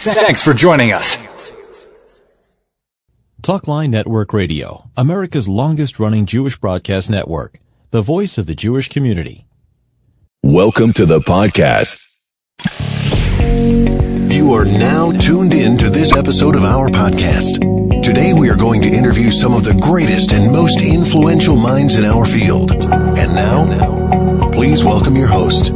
Thanks for joining us. Talkline Network Radio, America's longest-running Jewish broadcast network, the voice of the Jewish community. Welcome to the podcast. You are now tuned in to this episode of our podcast. Today we are going to interview some of the greatest and most influential minds in our field. And now, please welcome your host.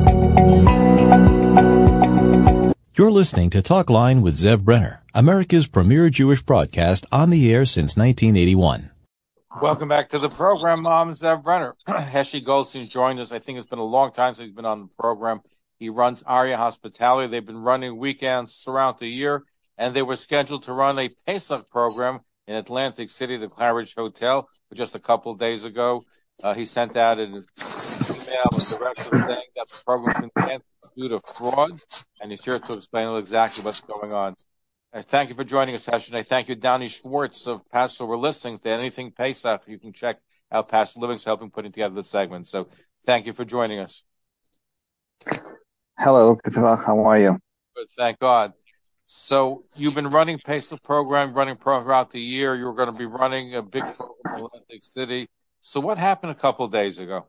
You're listening to Talkline with Zev Brenner, America's premier Jewish broadcast on the air since 1981. Welcome back to the program. I'm Zev Brenner. Heshi Goldstein joined us. I think it's been a long time since he's been on the program. He runs Aria Hospitality. They've been running weekends throughout the year, and they were scheduled to run a Pesach program in Atlantic City, the Claridge Hotel, just a couple of days ago. He sent out an email with direction saying that the program was canceled due to fraud, and he's here to explain exactly what's going on. Thank you for joining us, Heshi. I thank you, Donnie Schwartz of Passover Listings. To anything Pesach, you can check out Passover Living's helping putting together the segment. So thank you for joining us. Hello, how are you? Good, thank God. So you've been running Pesach program, throughout the year. You're going to be running a big program in Atlantic City. So what happened a couple of days ago?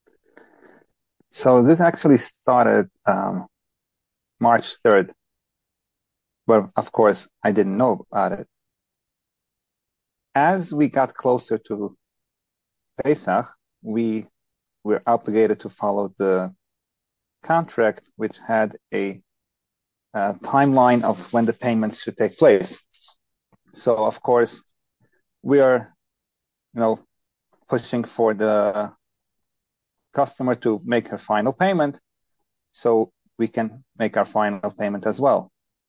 So this actually started March 3rd. But of course, I didn't know about it. As we got closer to Pesach, we were obligated to follow the contract, which had a timeline of when the payments should take place. So, of course, we are, pushing for the customer to make her final payment so we can make our final payment as well.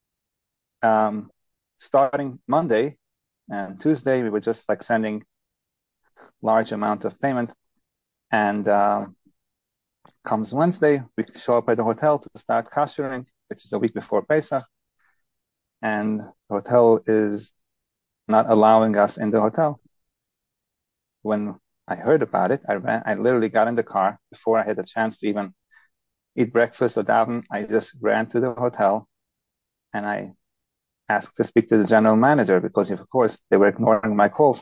Starting Monday and Tuesday, we were just sending large amount of payment, and comes Wednesday, we show up at the hotel to start koshering, which is a week before Pesach, and the hotel is not allowing us in the hotel. When I heard about it, I literally got in the car before I had a chance to even eat breakfast or daven. I just ran to the hotel and I asked to speak to the general manager because, of course, they were ignoring my calls.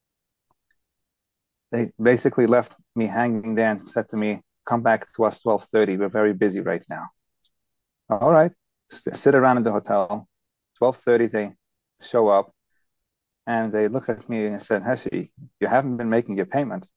They basically left me hanging there and said to me, "Come back to us 12:30. We're very busy right now." All right. Sit around in the hotel. 12:30, they show up and they look at me and said, "Heshi, you haven't been making your payments.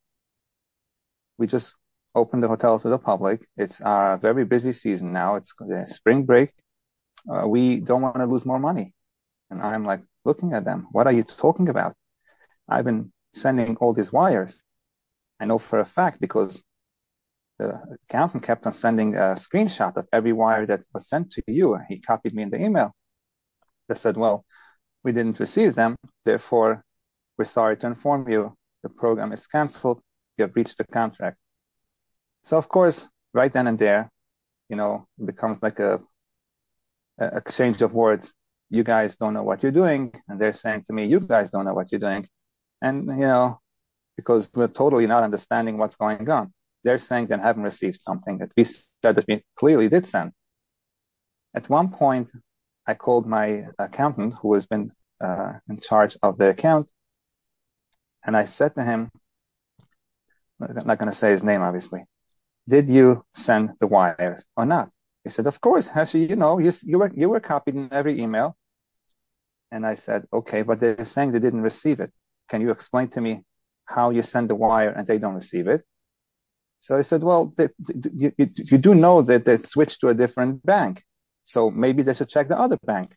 We just opened the hotel to the public. It's our very busy season now. It's the spring break. We don't want to lose more money." And I'm looking at them. What are you talking about? I've been sending all these wires. I know for a fact because the accountant kept on sending a screenshot of every wire that was sent to you. He copied me in the email. They said, "Well, we didn't receive them. Therefore, we're sorry to inform you. The program is canceled. You have breached the contract." So, of course, right then and there, it becomes like a exchange of words. You guys don't know what you're doing. And they're saying to me, you guys don't know what you're doing. And, because we're totally not understanding what's going on. They're saying they haven't received something that we said that we clearly did send. At one point, I called my accountant, who has been in charge of the account, and I said to him, I'm not going to say his name, obviously, "Did you send the wires or not?" He said, "Of course, Heshi, you were copied in every email." And I said, "Okay, but they're saying they didn't receive it. Can you explain to me how you send the wire and they don't receive it?" So I said, "Well, you do know that they switched to a different bank. So maybe they should check the other bank."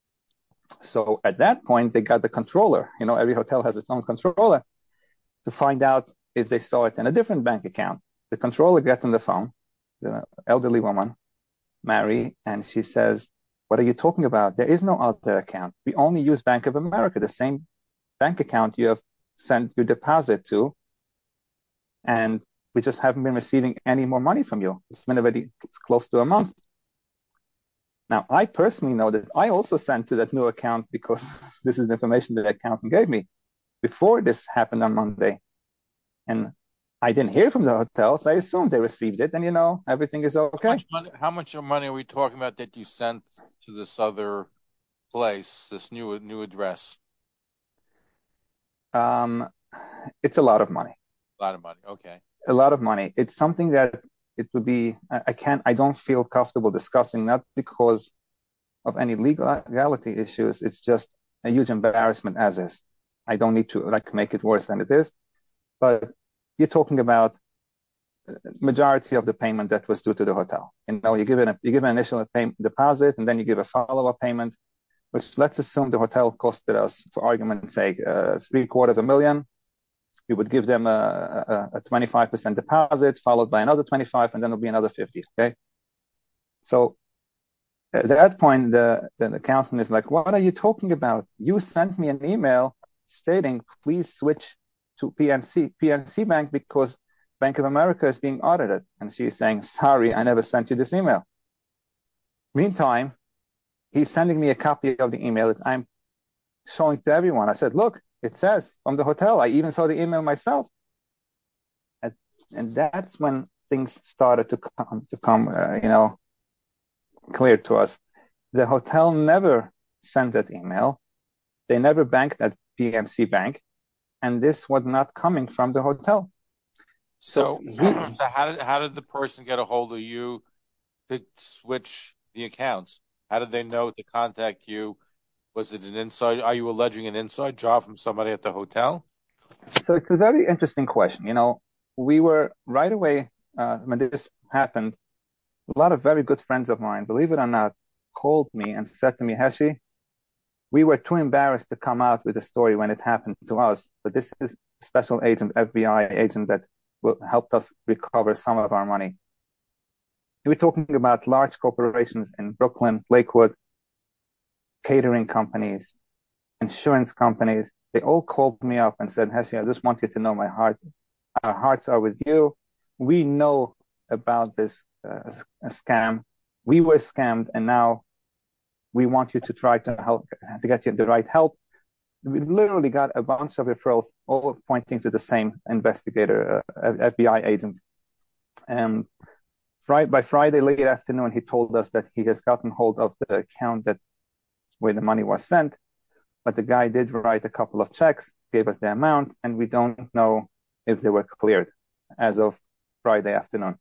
So at that point, they got the controller. Every hotel has its own controller to find out if they saw it in a different bank account. The controller gets on the phone, the elderly woman, Mary, and she says, "What are you talking about? There is no other account. We only use Bank of America, the same bank account you have sent your deposit to. And we just haven't been receiving any more money from you. It's been already close to a month." Now, I personally know that I also sent to that new account because this is the information that the accountant gave me before this happened on Monday. And I didn't hear from the hotel, so I assumed they received it, and everything is okay. How much money are we talking about that you sent to this other place, this new address? It's a lot of money. A lot of money. Okay. A lot of money. It's something that it would be, I don't feel comfortable discussing, not because of any legality issues. It's just a huge embarrassment as is. I don't need to make it worse than it is. But you're talking about majority of the payment that was due to the hotel. You give an initial payment deposit, and then you give a follow-up payment, which let's assume the hotel costed us, for argument's sake, $750,000. We would give them a 25% deposit, followed by another 25, and then it'll be another 50. Okay. So at that point, the accountant is like, "What are you talking about? You sent me an email stating, please switch to PNC Bank because Bank of America is being audited." And she's saying, "Sorry, I never sent you this email." Meantime, he's sending me a copy of the email that I'm showing to everyone. I said, "Look, it says from the hotel." I even saw the email myself. And that's when things started to come, clear to us. The hotel never sent that email. They never banked at PNC Bank. And this was not coming from the hotel. So how did the person get a hold of you to switch the accounts? How did they know to contact you? Was it an inside? Are you alleging an inside job from somebody at the hotel? So it's a very interesting question. We were right away when this happened. A lot of very good friends of mine, believe it or not, called me and said to me, "Heshi, we were too embarrassed to come out with the story when it happened to us, but this is a special agent, FBI agent that helped us recover some of our money." We're talking about large corporations in Brooklyn, Lakewood, catering companies, insurance companies. They all called me up and said, "Heshi, I just want you to know our hearts are with you. We know about this scam. We were scammed, and now we want you to try to help to get you the right help." We literally got a bunch of referrals, all pointing to the same investigator, FBI agent. And by Friday late afternoon, he told us that he has gotten hold of the account where the money was sent, but the guy did write a couple of checks, gave us the amount, and we don't know if they were cleared as of Friday afternoon.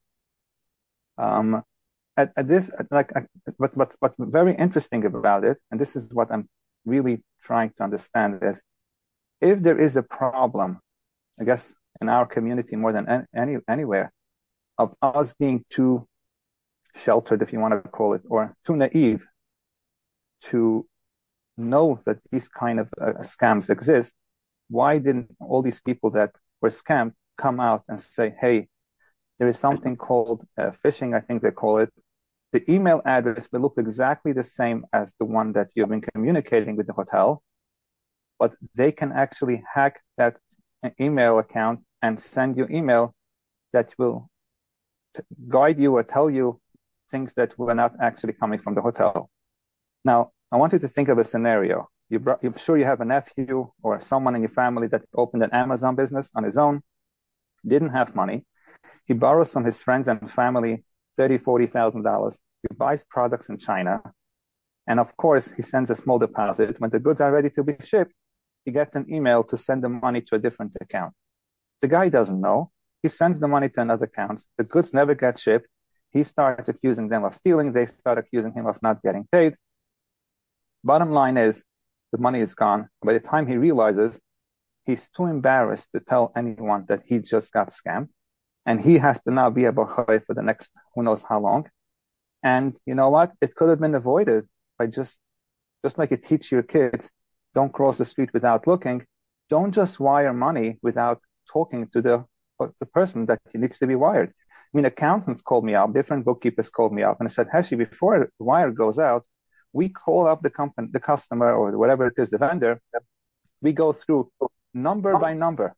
What's very interesting about it, and this is what I'm really trying to understand, is if there is a problem, I guess in our community more than anywhere, of us being too sheltered, if you want to call it, or too naive to know that these kind of scams exist, why didn't all these people that were scammed come out and say, "Hey, there is something called phishing," I think they call it. The email address will look exactly the same as the one that you've been communicating with the hotel, but they can actually hack that email account and send you email that will guide you or tell you things that were not actually coming from the hotel. Now, I want you to think of a scenario. You're sure you have a nephew or someone in your family that opened an Amazon business on his own, didn't have money. He borrows from his friends and family $30,000, $40,000. He buys products in China. And of course, he sends a small deposit. When the goods are ready to be shipped, he gets an email to send the money to a different account. The guy doesn't know. He sends the money to another account. The goods never get shipped. He starts accusing them of stealing. They start accusing him of not getting paid. Bottom line is, the money is gone. By the time he realizes, he's too embarrassed to tell anyone that he just got scammed. And he has to now be a bachai for the next who knows how long. And you know what? It could have been avoided by just like you teach your kids, don't cross the street without looking. Don't just wire money without talking to the person that needs to be wired. I mean, accountants called me up, different bookkeepers called me up and said, "Heshi, before the wire goes out, we call up the customer or whatever it is, the vendor. We go through number by number,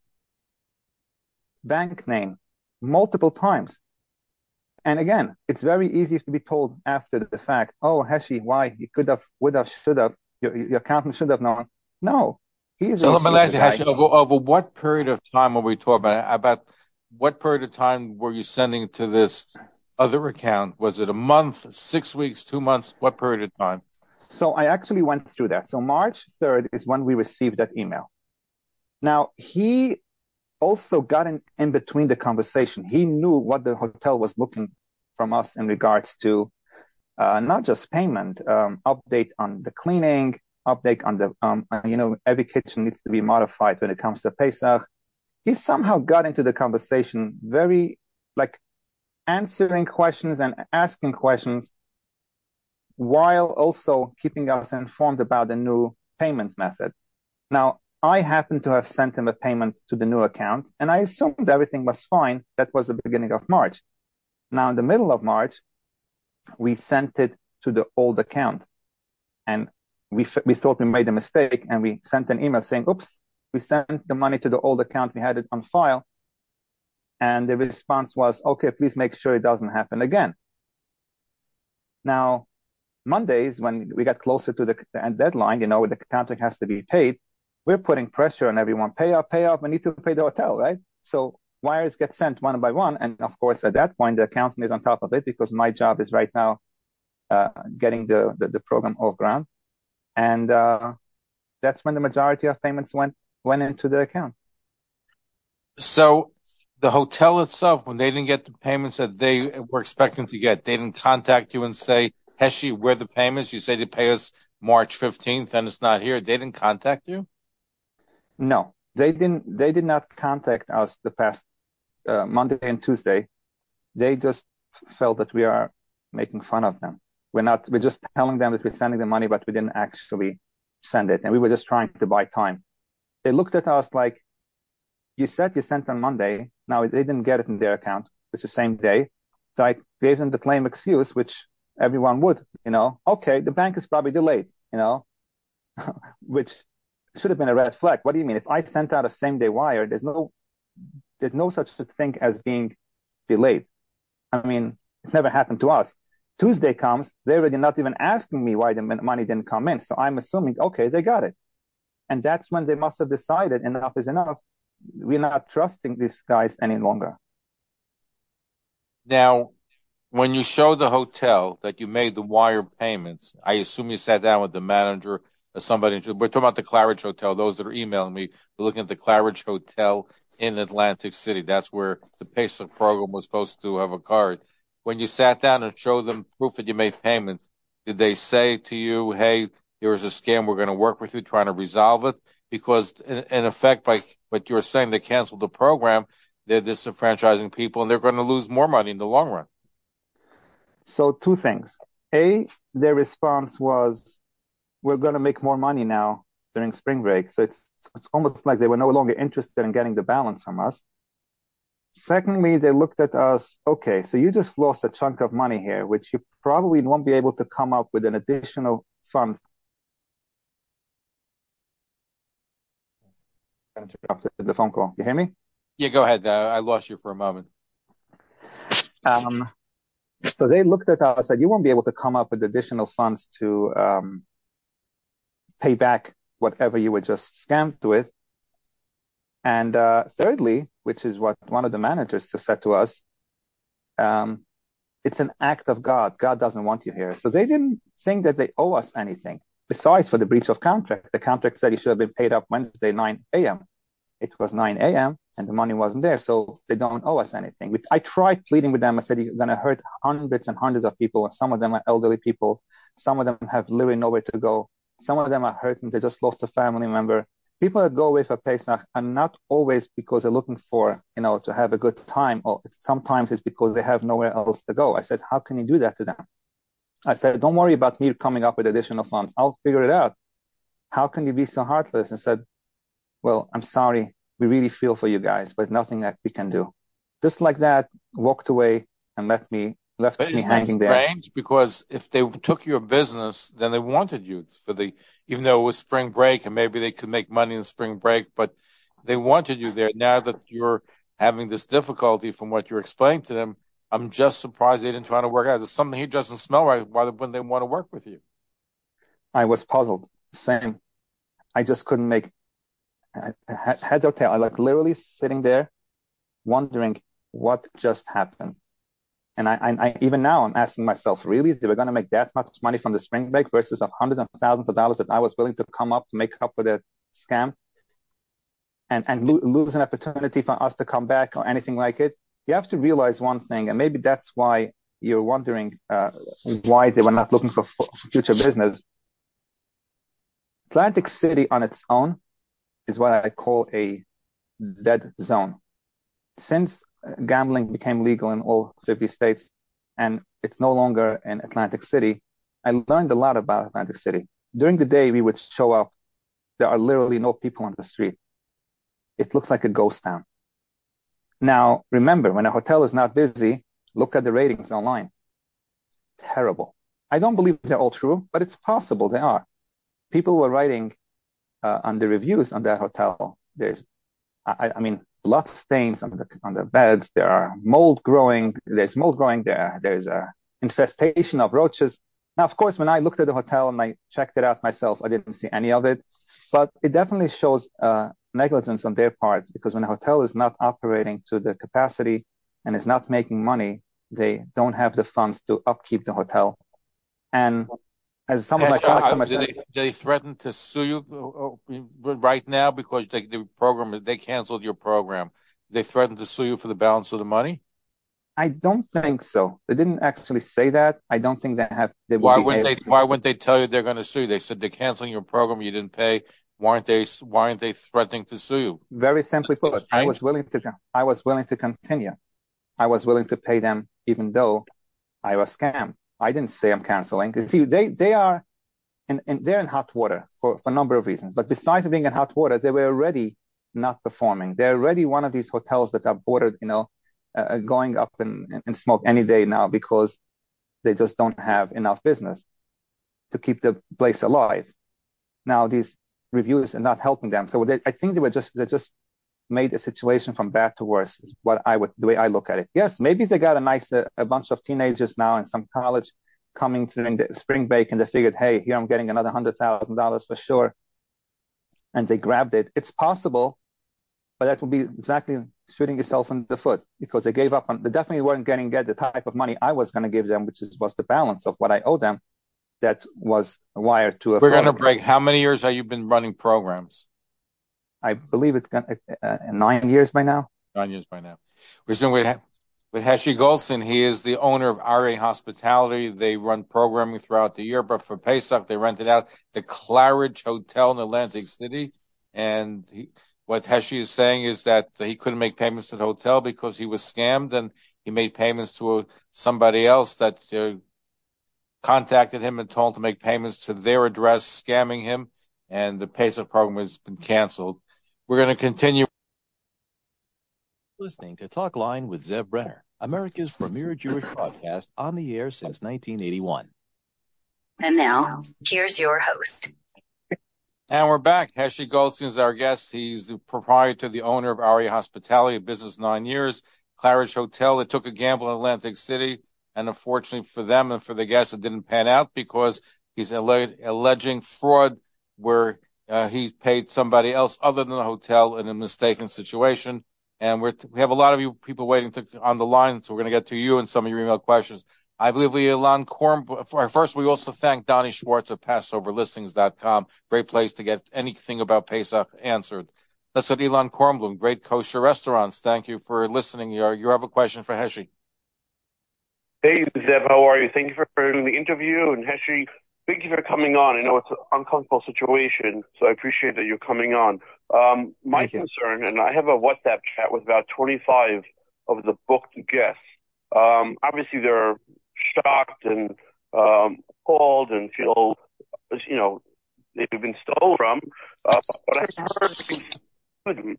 bank name, multiple times. And again, it's very easy to be told after the fact, "Oh, Heshi, why? You could have, would have, should have, your accountant should have known." No. So let me ask you, Heshi, over what period of time are we talking about? About what period of time were you sending to this other account? Was it a month, 6 weeks, 2 months? What period of time? So I actually went through that. So March 3rd is when we received that email. Now, he also got in between the conversation. He knew what the hotel was looking from us in regards to not just payment, update on the cleaning, update on the, every kitchen needs to be modified when it comes to Pesach. He somehow got into the conversation very, like, answering questions and asking questions while also keeping us informed about the new payment method. Now, I happened to have sent him a payment to the new account, and I assumed everything was fine. That was the beginning of March. Now, in the middle of March, we sent it to the old account, and we thought we made a mistake, and we sent an email saying, oops, we sent the money to the old account. We had it on file. And the response was, okay, please make sure it doesn't happen again. Now, Mondays, when we got closer to the deadline, the contract has to be paid, we're putting pressure on everyone. Pay up, we need to pay the hotel, right? So wires get sent one by one. And of course, at that point, the accountant is on top of it because my job is right now getting the program off ground. And that's when the majority of payments went into the account. So the hotel itself, when they didn't get the payments that they were expecting to get, they didn't contact you and say, Heshi, where are the payments? You say they pay us March 15th and it's not here. They didn't contact you? No, they didn't. They did not contact us the past Monday and Tuesday. They just felt that we are making fun of them. We're just telling them that we're sending the money, but we didn't actually send it. And we were just trying to buy time. They looked at us like, you said you sent on Monday. Now they didn't get it in their account, which is the same day. So I gave them the lame excuse, which everyone would, okay, the bank is probably delayed, which should have been a red flag. What do you mean? If I sent out a same day wire, there's no such a thing as being delayed. I mean, it never happened to us. Tuesday comes, they're already not even asking me why the money didn't come in. So I'm assuming, okay, they got it. And that's when they must have decided enough is enough. We're not trusting these guys any longer. Now, when you show the hotel that you made the wire payments, I assume you sat down with the manager or somebody. We're talking about the Claridge Hotel. Those that are emailing me, we're looking at the Claridge Hotel in Atlantic City. That's where the Pesach program was supposed to have occurred. When you sat down and showed them proof that you made payments, did they say to you, hey, there was a scam, we're going to work with you trying to resolve it? Because in effect, by what you're saying, they canceled the program, they're disenfranchising people, and they're going to lose more money in the long run. So two things. A, their response was, we're going to make more money now during spring break. So it's almost like they were no longer interested in getting the balance from us. Secondly, they looked at us, okay, so you just lost a chunk of money here, which you probably won't be able to come up with an additional funds. Interrupted the phone call. You hear me? Yeah, go ahead. I lost you for a moment. So they looked at us and said, you won't be able to come up with additional funds to pay back whatever you were just scammed with. And thirdly, which is what one of the managers just said to us, it's an act of God. God doesn't want you here. So they didn't think that they owe us anything. Besides, for the breach of contract, the contract said he should have been paid up Wednesday, 9 a.m. It was 9 a.m. and the money wasn't there, so they don't owe us anything. I tried pleading with them. I said, you're going to hurt hundreds and hundreds of people. Some of them are elderly people. Some of them have literally nowhere to go. Some of them are hurting. They just lost a family member. People that go away for Pesach are not always because they're looking for, to have a good time. Or sometimes it's because they have nowhere else to go. I said, how can you do that to them? I said, don't worry about me coming up with additional funds. I'll figure it out. How can you be so heartless? And said, well, I'm sorry. We really feel for you guys, but nothing that we can do. Just like that, walked away and left me hanging there. Strange, because if they took your business, then they wanted you even though it was spring break and maybe they could make money in spring break, but they wanted you there. Now that you're having this difficulty from what you're explaining to them, I'm just surprised they didn't try to work out. There's something here doesn't smell right. Why wouldn't they want to work with you? I was puzzled. Same. I just couldn't make head or tail. I literally sitting there wondering what just happened. And I even now I'm asking myself, really, they were going to make that much money from the spring break versus of hundreds of thousands of dollars that I was willing to come up to make up for the scam and lose an opportunity for us to come back or anything like it. You have to realize one thing, and maybe that's why you're wondering why they were not looking for future business. Atlantic City on its own is what I call a dead zone. Since gambling became legal in all 50 states and it's no longer in Atlantic City, I learned a lot about Atlantic City. During the day, we would show up. There are literally no people on the street. It looks like a ghost town. Now, remember, when a hotel is not busy, look at the ratings online. Terrible. I don't believe they're all true, but it's possible they are. People were writing on the reviews on that hotel. I mean, blood stains on the beds. There are mold growing. There's mold growing there. There's a infestation of roaches. Now, of course, when I looked at the hotel and I checked it out myself, I didn't see any of it. But it definitely shows negligence on their part, because when a hotel is not operating to the capacity and is not making money, they don't have the funds to upkeep the hotel. And as some of my customers did they threaten to sue you right now because they canceled your program? They threatened to sue you for the balance of the money? I don't think so. They didn't actually say that. I don't think they have. Why wouldn't they tell you they're going to sue you? They said they're canceling your program. You didn't pay. Why aren't they threatening to sue you? Very simply put, I was willing to continue. I was willing to pay them even though I was scammed. I didn't say I'm canceling. See, they're in hot water for a number of reasons. But besides being in hot water, they were already not performing. They're already one of these hotels that are bordered, going up in smoke any day now because they just don't have enough business to keep the place alive. Now these reviews are not helping them, so I think they just made the situation from bad to worse. Is the way I look at it. Yes, maybe they got a bunch of teenagers now in some college coming during the spring break, and they figured, hey, here I'm getting another $100,000 for sure, and they grabbed it. It's possible, but that would be exactly shooting yourself in the foot, because they gave up on. They definitely weren't getting the type of money I was going to give them, which was the balance of what I owe them. That was wired to a. We're going to break. How many years have you been running programs? I believe it's 9 years by now. 9 years by now. We're still with Heshi Goldstein. He is the owner of RA Hospitality. They run programming throughout the year, but for Pesach, they rented out the Claridge Hotel in Atlantic City. And what Heshi is saying is that he couldn't make payments to the hotel because he was scammed, and he made payments to somebody else that contacted him and told him to make payments to their address, scamming him, and the Pesach program has been canceled. We're going to continue listening to Talk Line with Zev Brenner, America's premier Jewish podcast, on the air since 1981. And now, here's your host. And we're back. Heshi Goldstein is our guest. He's the proprietor, the owner of RA Hospitality, a business 9 years, Claridge Hotel. They took a gamble in Atlantic City, and unfortunately for them and for the guests, it didn't pan out because he's alleging fraud where he paid somebody else other than the hotel in a mistaken situation. And we have a lot of you people waiting on the line, so we're going to get to you and some of your email questions. I believe Ilan Kornblum. First, we also thank Donnie Schwartz of PassoverListings.com. Great place to get anything about Pesach answered. Let's go to Ilan Kornblum, Great Kosher Restaurants. Thank you for listening. You have a question for Heshi. Hey, Zev, how are you? Thank you for doing the interview. And Heshi, thank you for coming on. I know it's an uncomfortable situation, so I appreciate that you're coming on. My concern, and I have a WhatsApp chat with about 25 of the booked guests. Obviously, they're shocked and appalled and feel, they've been stolen from. But I've heard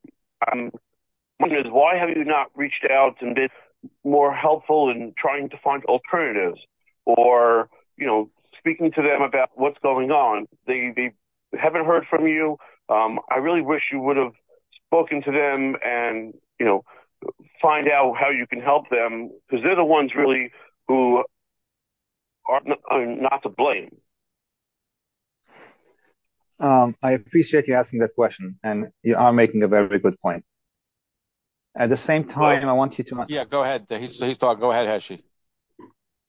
one is, why have you not reached out and been more helpful in trying to find alternatives, or speaking to them about what's going on? They haven't heard from you. I really wish you would have spoken to them and find out how you can help them, because they're the ones really who are not to blame. I appreciate you asking that question, and you are making a very good point. At the same time, I want you to... Yeah, go ahead. He's talking. Go ahead, Heshi.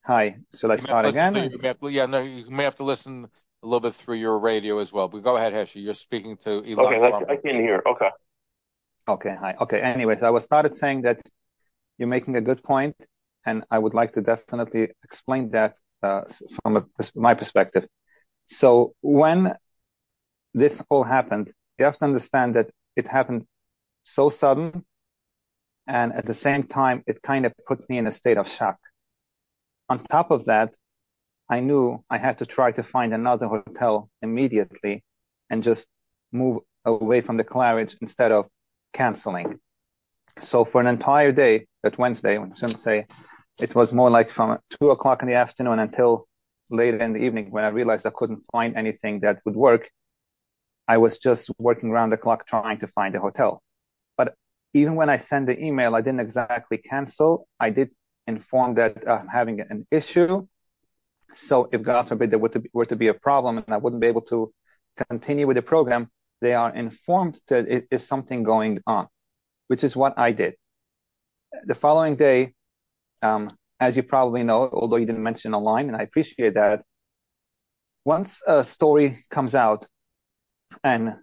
Hi, shall I start again? You may have to listen a little bit through your radio as well. But go ahead, Heshi. You're speaking to Elon. Okay, I can hear. Okay. Okay, hi. Okay, anyways, I was started saying that you're making a good point, and I would like to definitely explain that from my perspective. So when this all happened, you have to understand that it happened so sudden, and at the same time, it kind of put me in a state of shock. On top of that, I knew I had to try to find another hotel immediately and just move away from the Claridge instead of canceling. So for an entire day, that Wednesday, I shouldn't say, it was more like from 2 o'clock in the afternoon until later in the evening when I realized I couldn't find anything that would work. I was just working around the clock trying to find a hotel. But even when I sent the email, I didn't exactly cancel. I did inform that I'm having an issue. So if God forbid there were to be a problem and I wouldn't be able to continue with the program, they are informed that it is something going on, which is what I did. The following day, as you probably know, although you didn't mention online, and I appreciate that, once a story comes out and,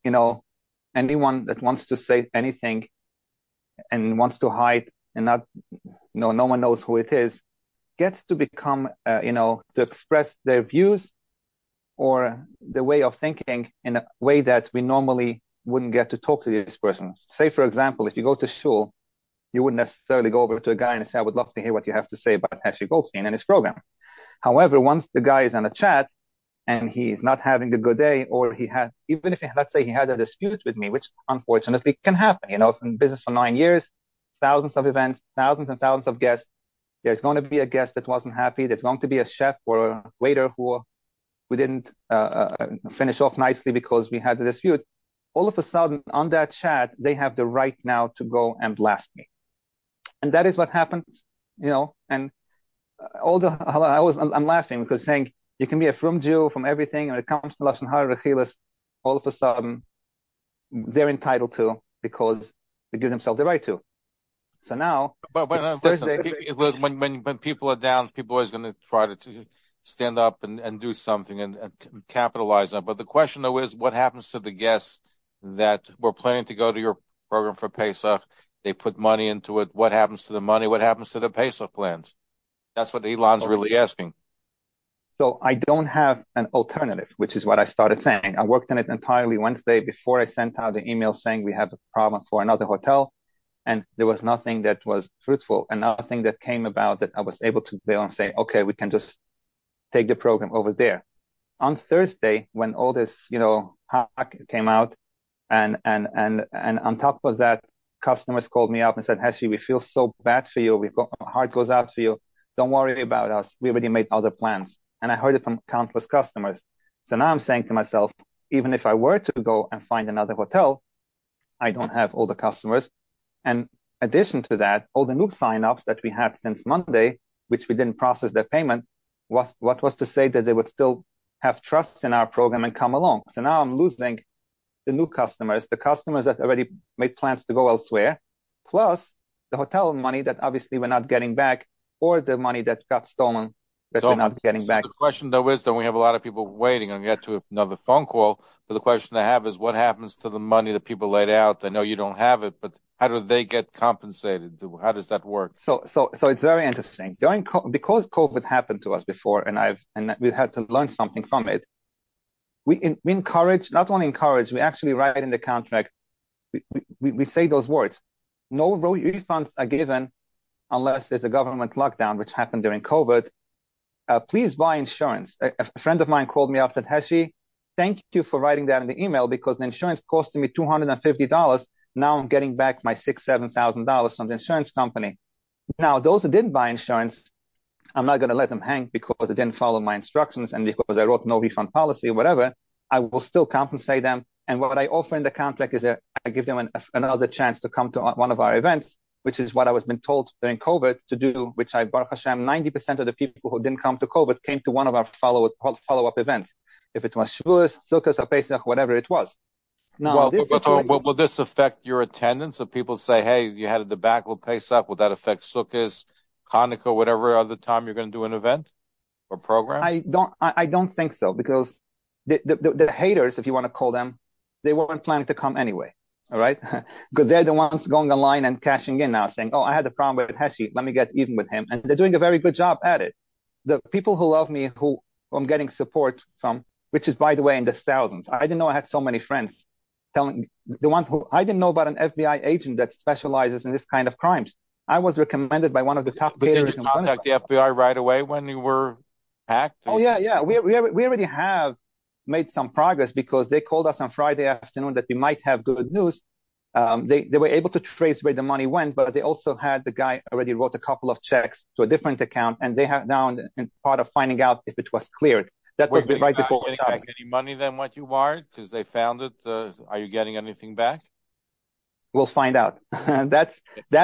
anyone that wants to say anything and wants to hide and no one knows who it is, gets to become, to express their views or the way of thinking in a way that we normally wouldn't get to talk to this person. Say, for example, if you go to shul, you wouldn't necessarily go over to a guy and say, I would love to hear what you have to say about Heshi Goldstein and his program. However, once the guy is on a chat and he's not having a good day, or even if, let's say he had a dispute with me, which unfortunately can happen, in business for 9 years, thousands of events, thousands and thousands of guests, there's going to be a guest that wasn't happy. There's going to be a chef or a waiter who didn't finish off nicely because we had a dispute. All of a sudden, on that chat, they have the right now to go and blast me. And that is what happened, and I'm laughing because saying you can be a frum Jew from everything, and when it comes to Lashon Hara Rechilas, all of a sudden, they're entitled to because they give themselves the right to. So now, but listen, when people are down, people are always going to try to stand up and do something and capitalize on it. But the question, though, is what happens to the guests that were planning to go to your program for Pesach? They put money into it. What happens to the money? What happens to the Pesach plans? That's what Elon's really asking. So I don't have an alternative, which is what I started saying. I worked on it entirely Wednesday before I sent out the email saying we have a problem for another hotel. And there was nothing that was fruitful and nothing that came about that I was able to go and say, okay, we can just take the program over there. On Thursday, when all this, hack came out and on top of that, customers called me up and said, Heshi, we feel so bad for you. Our heart goes out for you. Don't worry about us. We already made other plans. And I heard it from countless customers. So now I'm saying to myself, even if I were to go and find another hotel, I don't have all the customers. And addition to that, all the new signups that we had since Monday, which we didn't process their payment, what was to say that they would still have trust in our program and come along. So now I'm losing the new customers, the customers that already made plans to go elsewhere, plus the hotel money that obviously we're not getting back, or the money that got stolen that we're not getting back. The question, though, is, we have a lot of people waiting and get to another phone call, but the question I have is what happens to the money that people laid out? I know you don't have it, but how do they get compensated? How does that work? So it's very interesting. Because COVID happened to us before, and we had to learn something from it. We not only encourage, we actually write in the contract. We say those words. No refunds are given unless there's a government lockdown, which happened during COVID. Please buy insurance. A friend of mine called me up and said, Heshi, thank you for writing that in the email because the insurance costed me $250. Now I'm getting back my $6,000-$7,000 from the insurance company. Now, those who didn't buy insurance, I'm not going to let them hang because they didn't follow my instructions and because I wrote no refund policy or whatever. I will still compensate them. And what I offer in the contract is I give them another chance to come to one of our events, which is what I was been told during COVID to do, which Baruch Hashem, 90% of the people who didn't come to COVID came to one of our follow-up events. If it was Shavuos, Sukkot, or Pesach, whatever it was. Now, will this affect your attendance? If people say, hey, you had a debacle Pesach, will that affect Sukkot, Hanukkah, whatever other time you're going to do an event or program? I don't think so, because the haters, if you want to call them, they weren't planning to come anyway. All right. Because they're the ones going online and cashing in now, saying, oh, I had a problem with Heshi. Let me get even with him. And they're doing a very good job at it. The people who love me, who I'm getting support from, which is, by the way, in the thousands. I didn't know I had so many friends telling the one who I didn't know about an FBI agent that specializes in this kind of crimes. I was recommended by one of the top caterers. Did you contact the FBI right away when you were hacked? Oh, yeah. We already have made some progress, because they called us on Friday afternoon that we might have good news. They were able to trace where the money went, but they also had the guy already wrote a couple of checks to a different account, and they have now in part of finding out if it was cleared. That was right before Shabbos. Back any money than what you wired because they found it? Are you getting anything back? We'll find out. That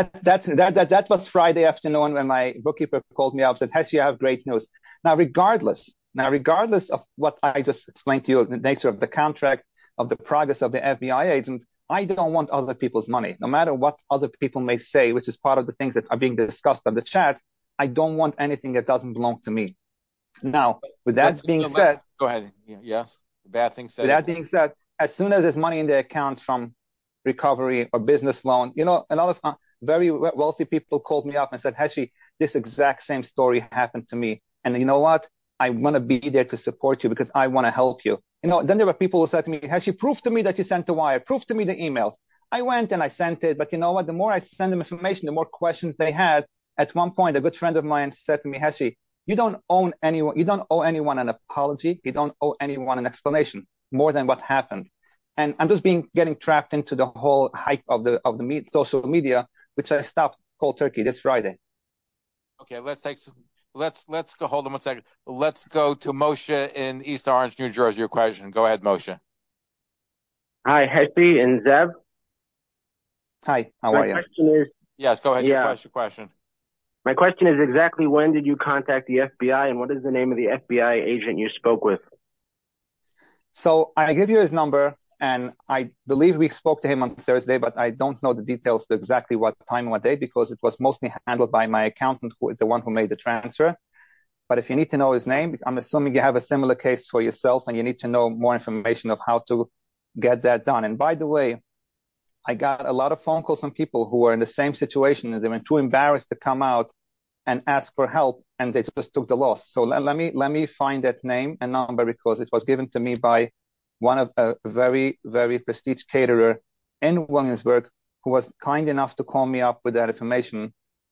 was Friday afternoon when my bookkeeper called me up and said, Heshi, I have great news. Now, regardless of what I just explained to you, the nature of the contract, of the progress of the FBI agent, I don't want other people's money. No matter what other people may say, which is part of the things that are being discussed on the chat, I don't want anything that doesn't belong to me. Now, with that being said, go ahead. Yes, the bad thing said. With that being said, as soon as there's money in the account from recovery or business loan, a lot of very wealthy people called me up and said, Heshi, this exact same story happened to me. And you know what? I want to be there to support you because I want to help you. Then there were people who said to me, Heshi, prove to me that you sent the wire. Prove to me the email. I went and I sent it. But you know what? The more I send them information, the more questions they had. At one point, a good friend of mine said to me, Heshi, you don't owe anyone an apology. You don't owe anyone an explanation more than what happened. And I'm just getting trapped into the whole hype of the social media, which I stopped cold turkey this Friday. Okay, let's go. Hold on 1 second. Let's go to Moshe in East Orange, New Jersey. Your question. Go ahead, Moshe. Hi, Heshi and Zev. Hi, how are you? My question is. Yes, go ahead. Yeah. Your question. My question is exactly when did you contact the FBI and what is the name of the FBI agent you spoke with? So I give you his number, and I believe we spoke to him on Thursday, but I don't know the details to exactly what time and what day because it was mostly handled by my accountant, who is the one who made the transfer. But if you need to know his name, I'm assuming you have a similar case for yourself and you need to know more information of how to get that done. And by the way, I got a lot of phone calls from people who were in the same situation and they were too embarrassed to come out and ask for help, and they just took the loss. So let me find that name and number because it was given to me by one of a very, very prestige caterer in Williamsburg who was kind enough to call me up with that information.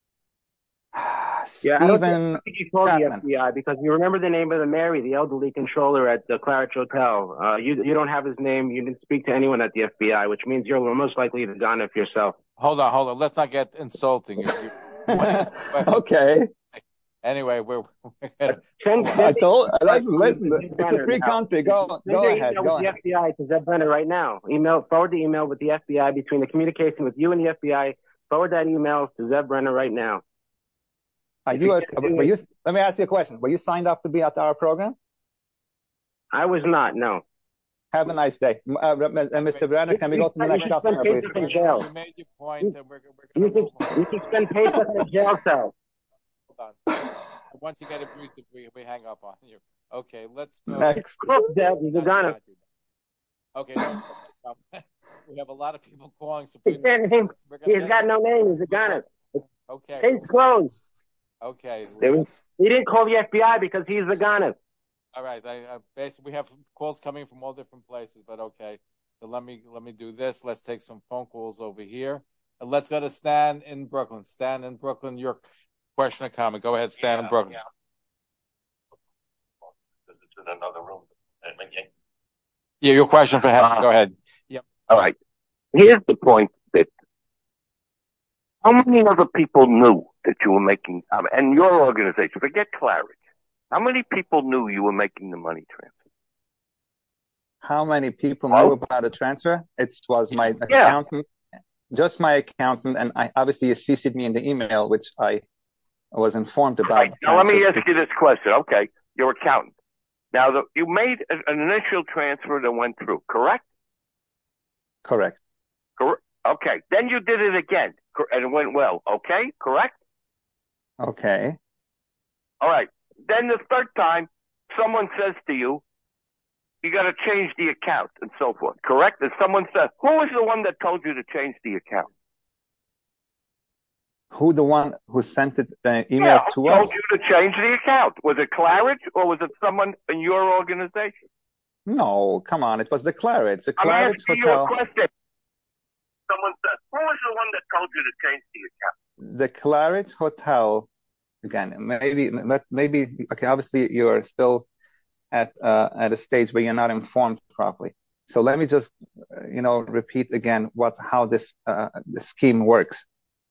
Yeah, I don't think you called the FBI because you remember the name of the Mary, the elderly controller at the Claridge Hotel. You don't have his name. You didn't speak to anyone at the FBI, which means you're most likely the Ganef yourself. Hold on. Let's not get insulting. Okay. Anyway, listen, it's a free country. Go ahead. Go ahead. The FBI to Zev Brenner right now. Forward the email with the FBI between the communication with you and the FBI. Forward that email to Zev Brenner right now. Let me ask you a question. Were you signed up to be at our program? I was not, no. Have a nice day. Mr. Brenner, can we go to the next customer, please? You made your point. You can spend Pesach in a jail cell. Hold on. Once you get it briefed, we hang up on you. Okay, let's go. Next. Okay. We have a lot of people calling. So he's got no name. He's a Ganef. Okay. Case closed. Okay. He didn't call the FBI because he's the Ganef. All right. Basically, we have calls coming from all different places, but okay. So let me do this. Let's take some phone calls over here. And let's go to Stan in Brooklyn. Stan in Brooklyn, your question or comment. Go ahead, Stan in Brooklyn. This is in another room. Yeah, your question for him. Go ahead. Yep. All right. Here's the point that how many other people knew that you were making, and your organization, forget Claridge, how many people knew you were making the money transfer? How many people knew about the transfer? It was my accountant, just my accountant, and I obviously you CC'd me in the email, which I was informed about. Right. Now let me ask you this question. Okay, your accountant. Now you made an initial transfer that went through, correct? Correct. Okay. Then you did it again, and it went well. Okay, correct? Okay. All right. Then the third time, someone says to you, you got to change the account and so forth, correct? And someone says, who was the one that told you to change the account? Who the one who sent the email Yeah, to who us? told you to change the account? Was it Claridge or was it someone in your organization? No, come on. It was the Claridge. The I'm Claridge asking you a Hotel. question. Someone says, who was the one that told you to change the account? The Claridge Hotel. Again, maybe. Okay, obviously you're still at a stage where you're not informed properly. So let me just, repeat again how this the scheme works.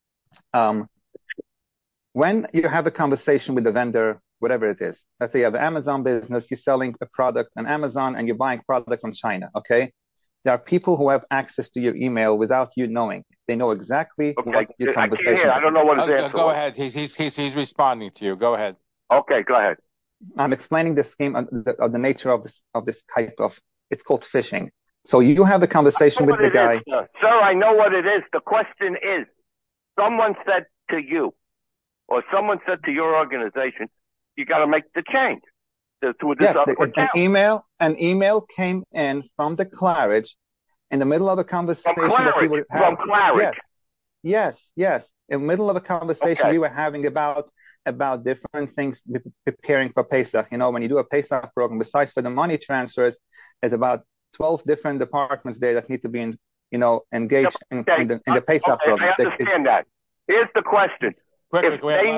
When you have a conversation with a vendor, whatever it is, let's say you have an Amazon business, you're selling a product on Amazon and you're buying product from China, okay? There are people who have access to your email without you knowing. They know exactly what your conversation is. I don't know what his answer Go was. ahead. He's responding to you. Go ahead. Okay, go ahead. I'm explaining the scheme of the nature of this type of, it's called phishing. So you have a conversation with the guy. Sir, I know what it is. The question is, someone said to you, or someone said to your organization, you got to make the change to this Yes, other account. an email came in from the Claridge in the middle of a conversation that we were having. From Claridge. Yes. In the middle of a conversation we were having about different things preparing for Pesach. When you do a Pesach program, besides for the money transfers, there's about 12 different departments there that need to be engaged in the Pesach program. I understand that. Here's the question. Quick,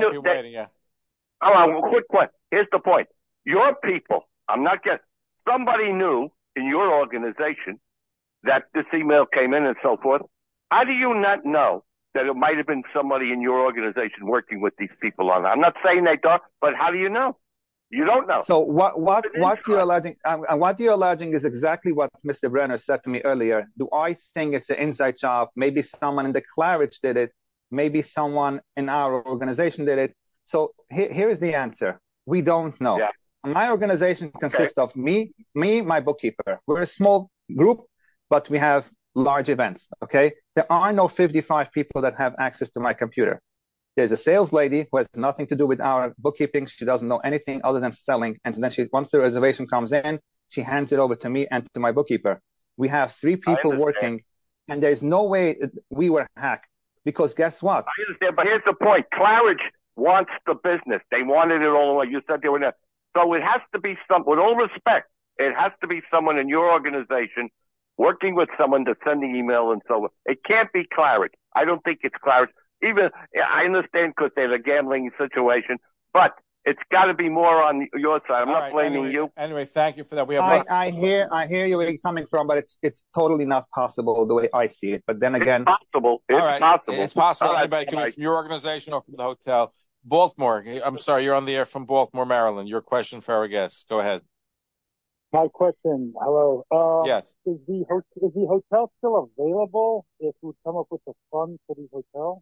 quick question. Here's the point. Your people, I'm not guessing, somebody knew in your organization that this email came in and so forth. How do you not know that it might have been somebody in your organization working with these people on it? I'm not saying they don't, but how do you know? You don't know. So what you're alleging, what you're alleging is exactly what Mr. Brenner said to me earlier. Do I think it's an inside job? Maybe someone in the Claridge did it. Maybe someone in our organization did it. So here is the answer. We don't know. Yeah. My organization consists of me, my bookkeeper. We're a small group, but we have large events. Okay. There are no 55 people that have access to my computer. There's a sales lady who has nothing to do with our bookkeeping. She doesn't know anything other than selling. And then once the reservation comes in, she hands it over to me and to my bookkeeper. We have 3 people working, and there's no way we were hacked. Because guess what? I understand, but here's the point. Claridge wants the business. They wanted it all along. You said they were there. So it has to be with all respect, it has to be someone in your organization working with someone to send the email and so on. It can't be Claridge. I don't think it's Claridge. Even, I understand because they're a gambling situation, but it's got to be more on your side. I'm not blaming you. Anyway, thank you for that. I hear you where you're coming from, but it's totally not possible the way I see it. But then again, it's possible. It's possible. Anybody can be from your organization or from the hotel. Baltimore. I'm sorry, you're on the air from Baltimore, Maryland. Your question for our guests. Go ahead. My question. Hello. Yes. Is the hotel still available if we come up with the funds for the hotel?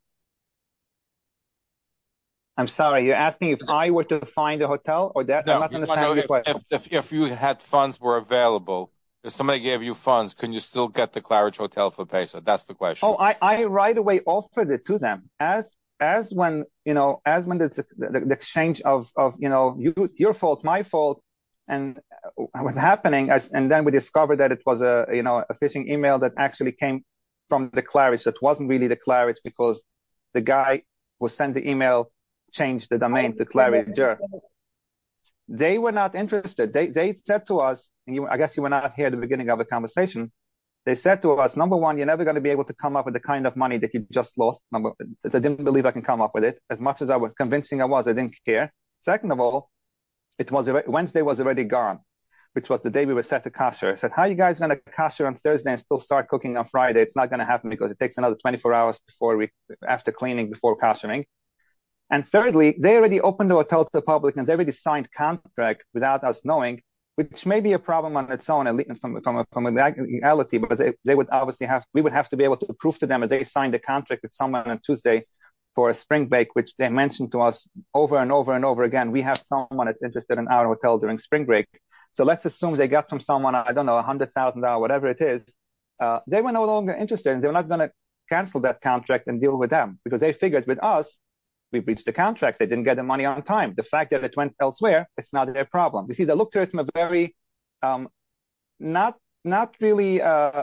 I'm sorry, you're asking if I were to find a hotel or that? No, I'm not understanding your question. If you had funds were available, if somebody gave you funds, can you still get the Claridge Hotel for Pesach? That's the question. Oh, I right away offered it to them as when the exchange of your fault, my fault, and what's happening and then we discovered that it was a phishing email that actually came from the Claridge that wasn't really the Claridge because the guy who sent the email changed the domain to Claridge. They were not interested. They said to us, and I guess you were not here at the beginning of the conversation. They said to us, number one, you're never going to be able to come up with the kind of money that you just lost. I didn't believe I can come up with it. As much as I was convincing I didn't care. Second of all, Wednesday was already gone, which was the day we were set to kosher. I said, how are you guys going to kosher on Thursday and still start cooking on Friday? It's not going to happen because it takes another 24 hours after cleaning before koshering. And thirdly, they already opened the hotel to the public and they already signed contract without us knowing, which may be a problem on its own, at least from a legality, but they would obviously we would have to be able to prove to them that they signed a contract with someone on Tuesday for a spring break, which they mentioned to us over and over and over again. We have someone that's interested in our hotel during spring break. So let's assume they got from someone, I don't know, $100,000, whatever it is. They were no longer interested and they were not going to cancel that contract and deal with them because they figured with us, we breached the contract. They didn't get the money on time. The fact that it went elsewhere, it's not their problem. You see, they looked at it from a very, not really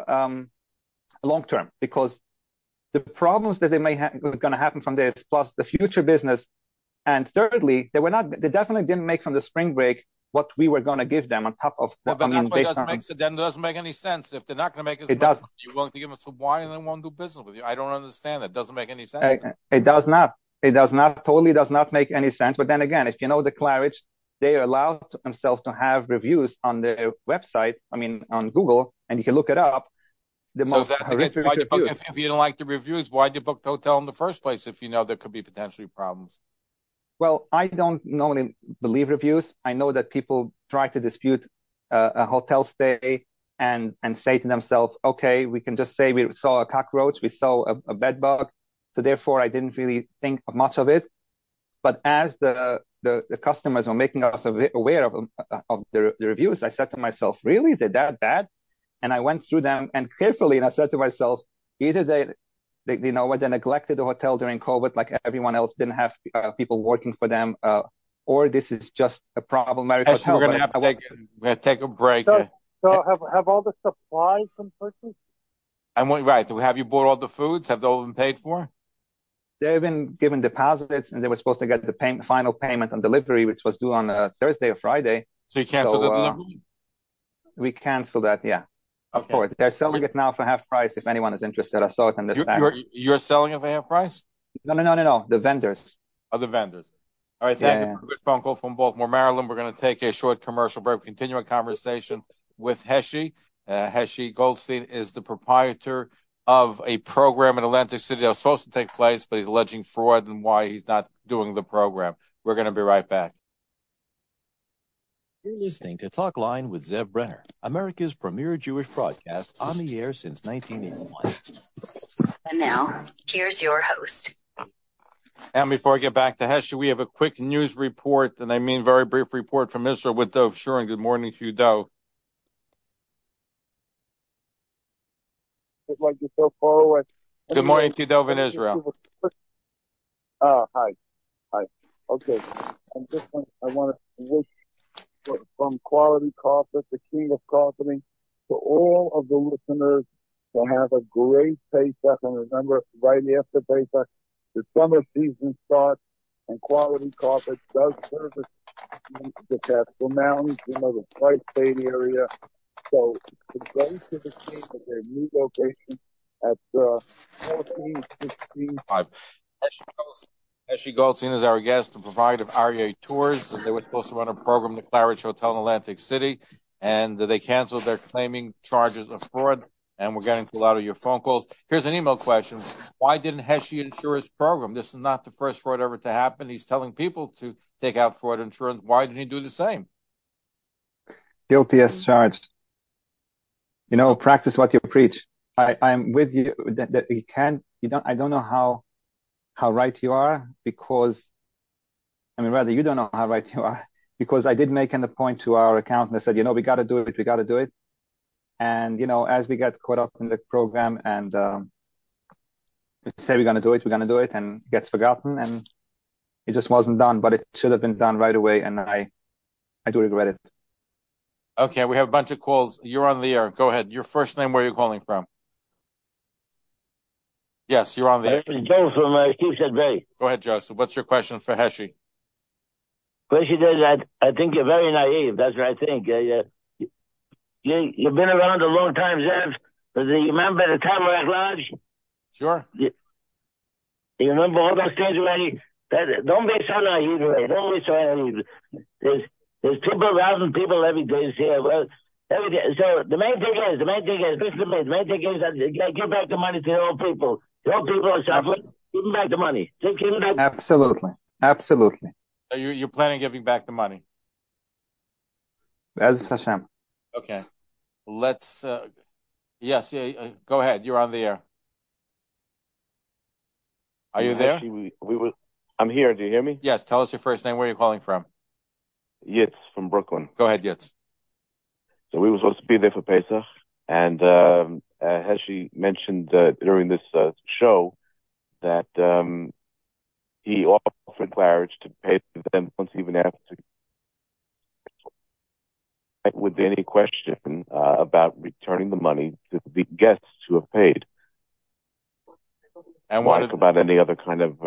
long term, because the problems that they may have are going to happen from this, plus the future business. And thirdly, they definitely didn't make from the spring break what we were going to give them on top of what, then it doesn't make any sense. If they're not going to make it does. You're willing to give them, so why do they want to do business with you? I don't understand. It doesn't make any sense. It does not. It does not. Totally does not make any sense. But then again, if you know the Claridge, they are allowed themselves to have reviews on their website. I mean, on Google, and you can look it up. If you don't like the reviews, why'd you book the hotel in the first place if you know there could be potentially problems? Well, I don't normally believe reviews. I know that people try to dispute a hotel stay and say to themselves, okay, we can just say we saw a cockroach, we saw a bed bug. So therefore, I didn't really think much of it. But as the customers were making us aware of the reviews, I said to myself, really? They're that bad? And I went through them and carefully, and I said to myself, either they neglected the hotel during COVID, like everyone else, didn't have people working for them, or this is just a problematic hotel. We're going to take a break. So have all the supplies been purchased? Right. Have you bought all the foods? Have they all been paid for? They've been given deposits, and they were supposed to get the final payment on delivery, which was due on Thursday or Friday. So you canceled the delivery? We canceled that, yeah. Of course. They're selling it now for half price if anyone is interested. I saw it in this banner. You're selling it for half price? No. The vendors. Oh, the vendors. All right. Thank you for a good phone call from Baltimore, Maryland. We're going to take a short commercial break. Continue our conversation with Heshi. Heshi Goldstein is the proprietor of a program in Atlantic City that was supposed to take place, but he's alleging fraud and why he's not doing the program. We're going to be right back. You're listening to Talk Line with Zev Brenner, America's premier Jewish broadcast, on the air since 1981. And now, here's your host. And before I get back to Heshi, we have a quick news report, and I mean very brief report from Israel with Dov Shuren. Good morning to you, Dov. It's like you're so far away. Good morning to you, Dov, in Israel. Hi. Okay. I want to wish from Quality Carpet, the king of carpeting, to all of the listeners to have a great Pesach. And remember, right after Pesach, the summer season starts, and Quality Carpet does service the Catskill Mountains, the tri-state area. So to go to the king at their new location at 1465. Heshi Goldstein is our guest, the provider of REA Tours. And they were supposed to run a program at the Claridge Hotel in Atlantic City, and they canceled. They're claiming charges of fraud, and we're getting to a lot of your phone calls. Here's an email question. Why didn't Heshi insure his program? This is not the first fraud ever to happen. He's telling people to take out fraud insurance. Why didn't he do the same? Guilty as charged. Practice what you preach. I'm with you that you can't. I don't know how right you are, because rather you don't know how right you are, because I did make a point to our accountant. I said, we got to do it. And as we get caught up in the program and we say we're going to do it, and it gets forgotten, and it just wasn't done. But it should have been done right away, and I do regret it. Okay, we have a bunch of calls. You're on the air. Go ahead. Your first name, where are you calling from? Yes, you're on the air. Joe from Keepshead Bay. Go ahead, Joseph. What's your question for Heshi? Question is, I think you're very naive. That's what I think. You've been around a long time, Zev. Do you remember the Tamarack Lodge? Sure. You remember all those things already? Don't be so naive, Ray. Don't be so naive. There's 2,000 people every day here. Well, every day. So the main thing is, listen to me. The main thing is that give back the money to the old people. The old people are suffering. Give them back the money. Give them back. Absolutely. So you're planning on giving back the money? As Hashem. Okay. Let's. Yes. Go ahead. You're on the air. Are you there? Actually, I'm here. Do you hear me? Yes. Tell us your first name. Where are you calling from? Yitz from Brooklyn. Go ahead, Yitz. So we were supposed to be there for Pesach, and Heshi mentioned during this show that he offered Claridge to pay them once even after with any question about returning the money to the guests who have paid. And why talk about any other kind of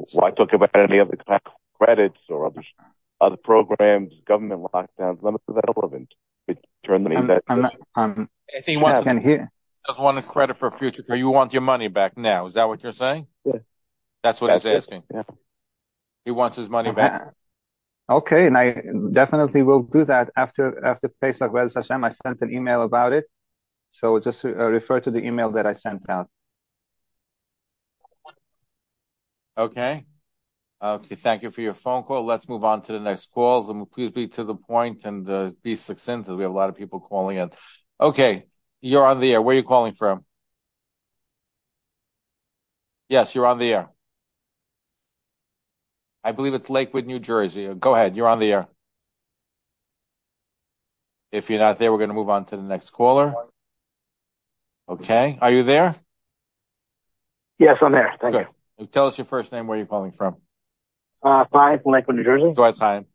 credits or other programs, government lockdowns? None of that relevant. Return the money. I think he wants doesn't want a credit for a future. You want your money back now? Is that what you're saying? Yeah. That's what he's asking. Yeah. He wants his money back. Okay, and I definitely will do that after Pesach. Be'ez Hashem, I sent an email about it, so just refer to the email that I sent out. Okay. Thank you for your phone call. Let's move on to the next calls, and please be to the point and be succinct, because we have a lot of people calling in. Okay, you're on the air. Where are you calling from? Yes, you're on the air. I believe it's Lakewood, New Jersey. Go ahead. You're on the air. If you're not there, we're going to move on to the next caller. Okay. Are you there? Yes, I'm there. Thank you. Tell us your first name, where you're calling from. Fine, from Lakewood, New Jersey. Go ahead, Chaim.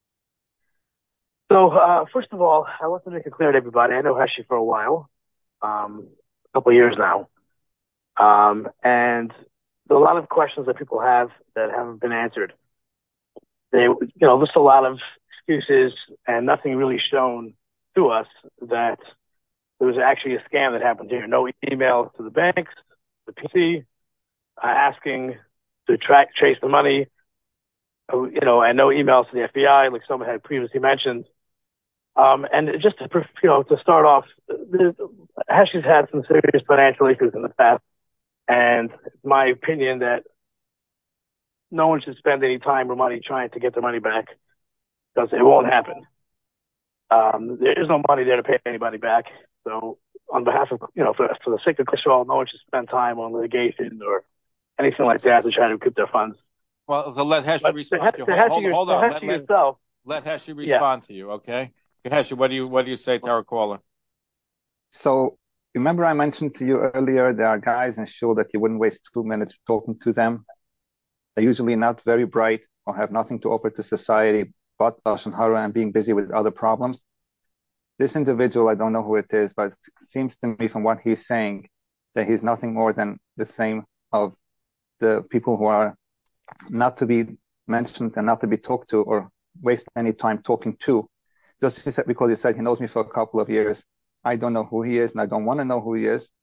So, first of all, I want to make it clear to everybody, I know Heshi for a while, a couple of years now. And there are a lot of questions that people have that haven't been answered. They, just a lot of excuses and nothing really shown to us that there was actually a scam that happened here. No emails to the banks, the PC, asking to trace the money, and no emails to the FBI, like someone had previously mentioned. And just to start off, Heshi's had some serious financial issues in the past, and it's my opinion that no one should spend any time or money trying to get their money back, because it won't happen. There is no money there to pay anybody back. So on behalf of, for the sake of control, no one should spend time on litigation or anything like that to try to recoup their funds. Well, so let Heshi respond to you. Hold on. Let Heshi respond to you, okay? Heshi, what do you say to our caller? So remember I mentioned to you earlier, there are guys in shul that you wouldn't waste 2 minutes talking to them. They're usually not very bright or have nothing to offer to society but lashon hara and being busy with other problems. This individual, I don't know who it is, but it seems to me from what he's saying that he's nothing more than the same of the people who are not to be mentioned and not to be talked to or waste any time talking to. Just because he said he knows me for a couple of years. I don't know who he is, and I don't want to know who he is.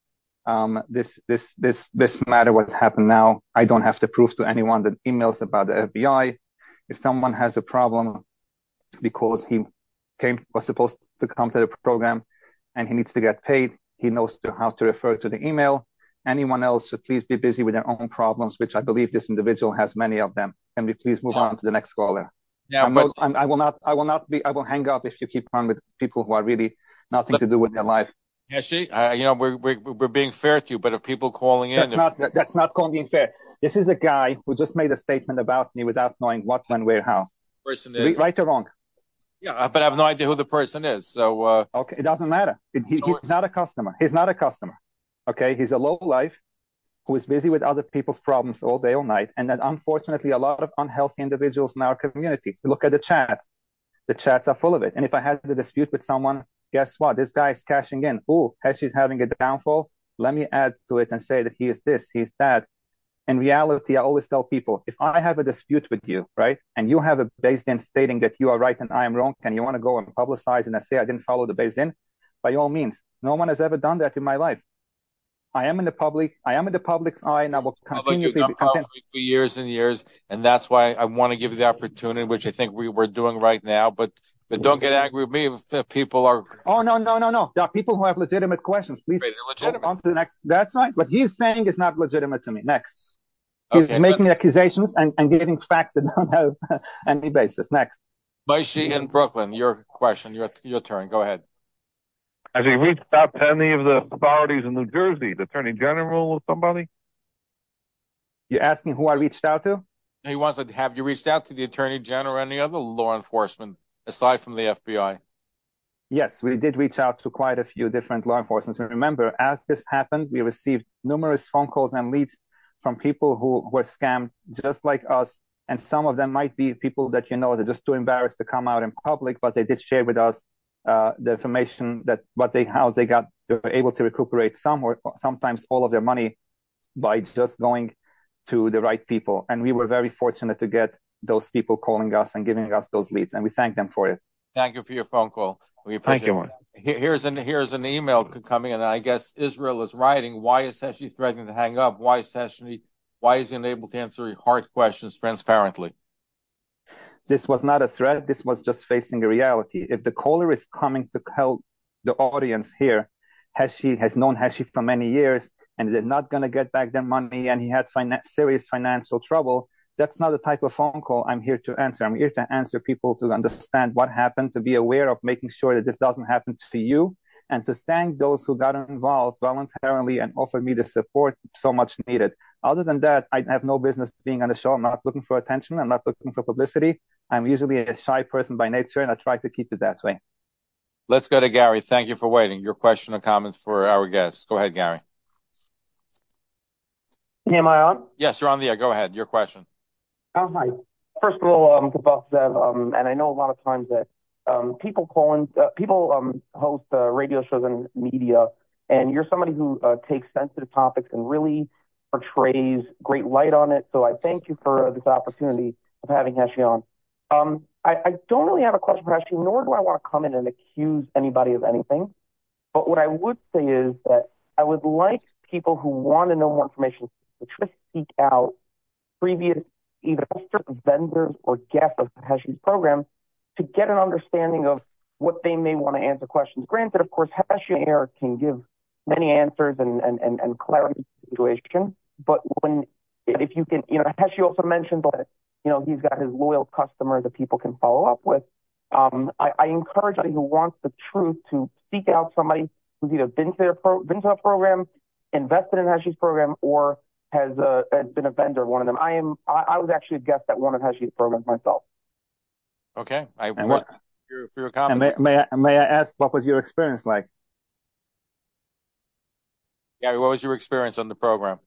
This matter, what happened now, I don't have to prove to anyone that emails about the FBI. If someone has a problem because he was supposed to come to the program and he needs to get paid, he knows how to refer to the email. Anyone else should please be busy with their own problems, which I believe this individual has many of them. Can we please move on to the next caller? Yeah, I will hang up if you keep on with people who are really nothing to do with their life. Heshi, we're being fair to you, but if people calling in, that's not being fair. This is a guy who just made a statement about me without knowing what, when, where, how. Person is right or wrong? Yeah, but I have no idea who the person is. So okay, it doesn't matter. He's not a customer. He's not a customer. Okay, he's a low life who is busy with other people's problems all day, all night, and then unfortunately a lot of unhealthy individuals in our community. Look at the chats. The chats are full of it. And if I had a dispute with someone, guess what? This guy is cashing in. Ooh, Heshi's having a downfall. Let me add to it and say that he is this, he's that. In reality, I always tell people, if I have a dispute with you, right, and you have a Beis Din stating that you are right and I am wrong, and you want to go and publicize and say I didn't follow the Beis Din, by all means. No one has ever done that in my life. I am in the public's eye, and I will continue to be for years and years, and that's why I want to give you the opportunity, which I think we're doing right now. But don't get angry with me if people are. Oh no! There are people who have legitimate questions. Please go on to the next. That's right. What he's saying is not legitimate to me. Next, he's making accusations and giving facts that don't have any basis. Next, Maishi in Brooklyn, your question, your turn. Go ahead. Has he reached out to any of the authorities in New Jersey, the Attorney General or somebody? You're asking who I reached out to? He wants to have you reached out to the Attorney General or any other law enforcement aside from the FBI? Yes, we did reach out to quite a few different law enforcement. Remember, as this happened, we received numerous phone calls and leads from people who were scammed just like us. And some of them might be people that they're just too embarrassed to come out in public, but they did share with us the information that how they were able to recuperate some or sometimes all of their money by just going to the right people. And we were very fortunate to get those people calling us and giving us those leads, and we thank them for it. Thank you for your phone call. We appreciate it. Here's an email coming in, and I guess Israel is writing, why is Heshi threatening to hang up? Why is he unable to answer hard questions transparently? This was not a threat. This was just facing a reality. If the caller is coming to help the audience here, Heshi has known Heshi for many years, and they're not going to get back their money, and he had serious financial trouble. That's not the type of phone call I'm here to answer. I'm here to answer people to understand what happened, to be aware of making sure that this doesn't happen to you, and to thank those who got involved voluntarily and offered me the support so much needed. Other than that, I have no business being on the show. I'm not looking for attention. I'm not looking for publicity. I'm usually a shy person by nature, and I try to keep it that way. Let's go to Gary. Thank you for waiting. Your question or comments for our guests. Go ahead, Gary. Am I on? Yes, you're on the air. Go ahead. Your question. Oh, hi. First of all, good luck, Zev. And I know a lot of times that people host radio shows and media, and you're somebody who takes sensitive topics and really portrays great light on it. So I thank you for this opportunity of having Heshi on. I don't really have a question for Heshi, nor do I want to come in and accuse anybody of anything. But what I would say is that I would like people who want to know more information to try to seek out previous either vendors or guests of Heshi's program to get an understanding of what they may want to answer questions. Granted, of course, Heshi Air can give many answers and clarity to the situation. But if you can, Heshi also mentioned that, he's got his loyal customers that people can follow up with. I encourage anybody who wants the truth to seek out somebody who's either been to a program, invested in Heshi's program, or has been a vendor of one of them. I was actually a guest at one of Heshi's programs myself. Okay. For your comment. And may I ask, what was your experience like? Gary, what was your experience on the program?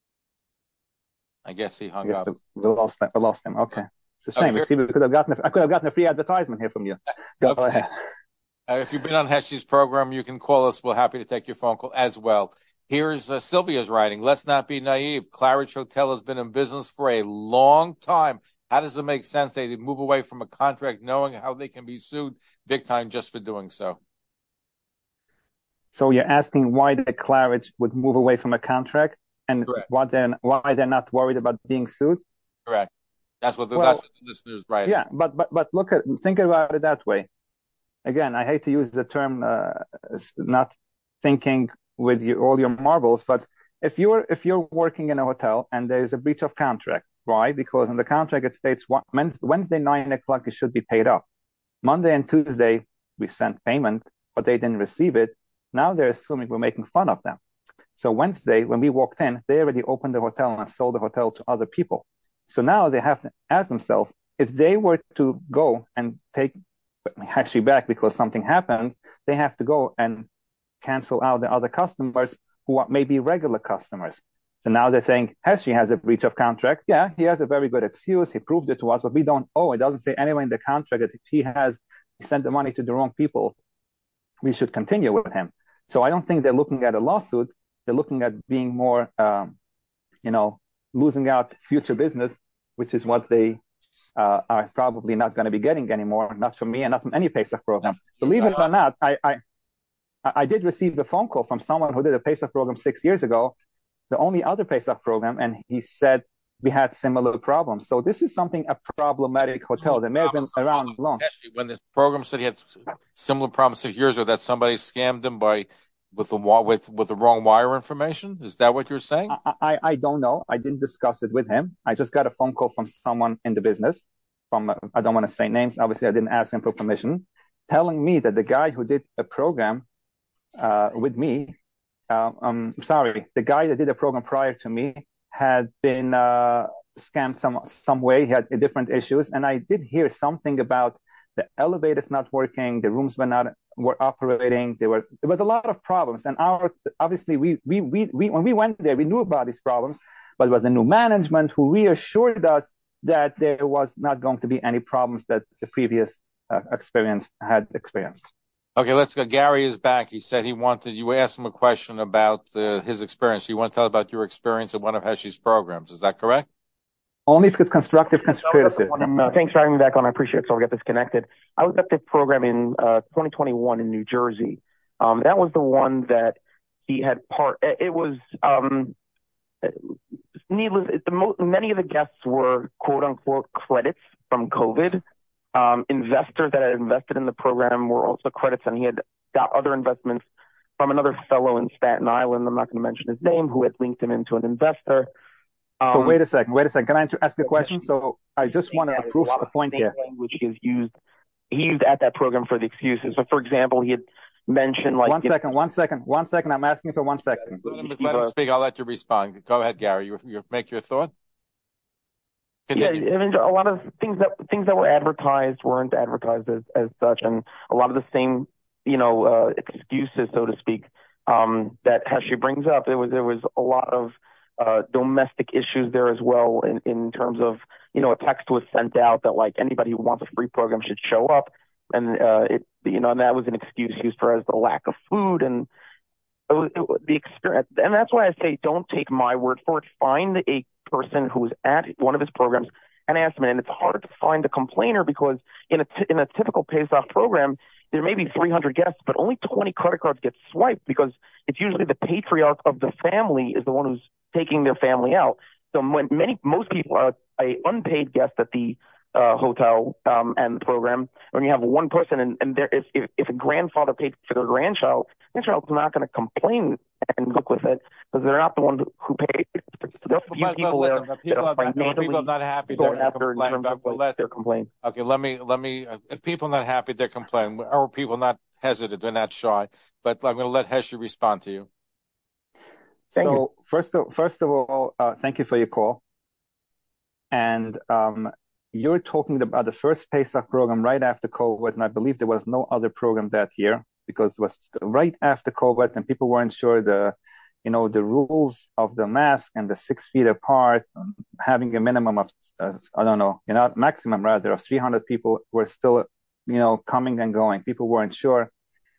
I guess he hung up. We lost him. Okay. It's a shame. I could have gotten a free advertisement here from you. Go ahead. If you've been on Heshi's program, you can call us. We're happy to take your phone call as well. Here's Sylvia's writing. Let's not be naive. Claridge Hotel has been in business for a long time. How does it make sense they move away from a contract knowing how they can be sued big time just for doing so? So you're asking why the Claridge would move away from a contract and why they're not worried about being sued? Correct. That's what the listeners write. Yeah, but think about it that way. Again, I hate to use the term not thinking with all your marbles, but if you're working in a hotel and there's a breach of contract, why? Because in the contract it states Wednesday 9 o'clock it should be paid up. Monday and Tuesday we sent payment, but they didn't receive it. Now they're assuming we're making fun of them. So Wednesday, when we walked in, they already opened the hotel and sold the hotel to other people. So now they have to ask themselves, if they were to go and take Heshi back because something happened, they have to go and cancel out the other customers who are maybe regular customers. So now they're saying Heshi has a breach of contract. Yeah, he has a very good excuse. He proved it to us, but we don't owe. It doesn't say anywhere in the contract that if he sent the money to the wrong people, we should continue with him. So I don't think they're looking at a lawsuit. They're looking at being more, losing out future business, which is what they are probably not going to be getting anymore. Not from me and not from any Pesach program. Believe it or not, I did receive a phone call from someone who did a Pesach program 6 years ago, the only other Pesach program, and he said we had similar problems. So this is a problematic hotel that may have been around long. When the program said he had similar problems 6 years ago, that somebody scammed him with the wrong wire information? Is that what you're saying? I don't know. I didn't discuss it with him. I just got a phone call from someone in the business. I don't want to say names. Obviously, I didn't ask him for permission, telling me that the guy who did a program with me, the guy that did a program prior to me had been scammed some way. He had different issues, and I did hear something about the elevators not working, the rooms were operating. There was a lot of problems, and obviously we when we went there, we knew about these problems, but it was the new management who reassured us that there was not going to be any problems that the previous experience had experienced. Okay, let's go. Gary is back. He said you asked him a question about his experience. You want to tell about your experience at one of Heshi's programs. Is that correct? Only if it's constructive criticism. Thanks for having me back on. I appreciate it. So I'll get this connected. I was at the program in 2021 in New Jersey. That was the one that he had it was needless. Many of the guests were quote unquote credits from COVID. Investors that had invested in the program were also credits, and he had got other investments from another fellow in Staten Island. I'm not going to mention his name, who had linked him into an investor. So wait a second. Can I ask a question? So I just want to prove a point here. Language he used at that program for the excuses. So, for example, he had mentioned like one second. I'm asking for 1 second. Let him speak. I'll let you respond. Go ahead, Gary. You make your thought. Continue. Yeah, I mean, a lot of things that were advertised weren't advertised as such, and a lot of the same, excuses, so to speak, that Heshi brings up. There was a lot of domestic issues there as well in terms of, a text was sent out that like anybody who wants a free program should show up, and and that was an excuse used for as the lack of food and the experience. And that's why I say don't take my word for it. Find a person who is at one of his programs and ask them. And it's hard to find a complainer because in a typical Pesach program, there may be 300 guests, but only 20 credit cards get swiped because it's usually the patriarch of the family is the one who's taking their family out. So most people are a unpaid guest at the hotel and the program. When you have one person and if a grandfather paid for their grandchild, the child's not going to complain and look with it because they're not the one who paid. There's a few people there that are financially not happy. They're complaining. Okay, let me. If people are not happy, they're complaining. Or people not hesitant, they're not shy. But I'm going to let Heshi respond to you. So first of all, thank you for your call. And you're talking about the first Pesach program right after COVID, and I believe there was no other program that year because it was right after COVID, and people weren't sure the rules of the mask and the 6 feet apart, having a minimum of maximum rather of 300 people were still coming and going. People weren't sure.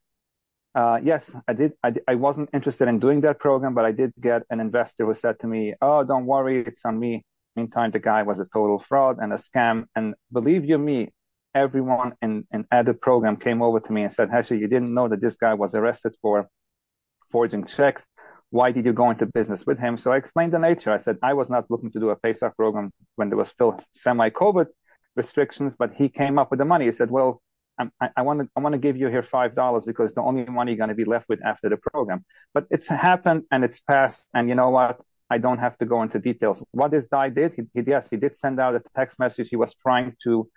Yes, I wasn't interested in doing that program, but I did get an investor who said to me, "Oh, don't worry, it's on me." Meantime, the guy was a total fraud and a scam. And believe you me, everyone at the program came over to me and said, "Heshi, you didn't know that this guy was arrested for forging checks. Why did you go into business with him?" So I explained the nature. I said I was not looking to do a Pesach program when there was still semi-COVID restrictions, but he came up with the money. He said, "Well, I want to give you here $5 because the only money you're going to be left with after the program." But it's happened and it's passed. And you know what? I don't have to go into details. What this guy did, he did send out a text message. He was trying to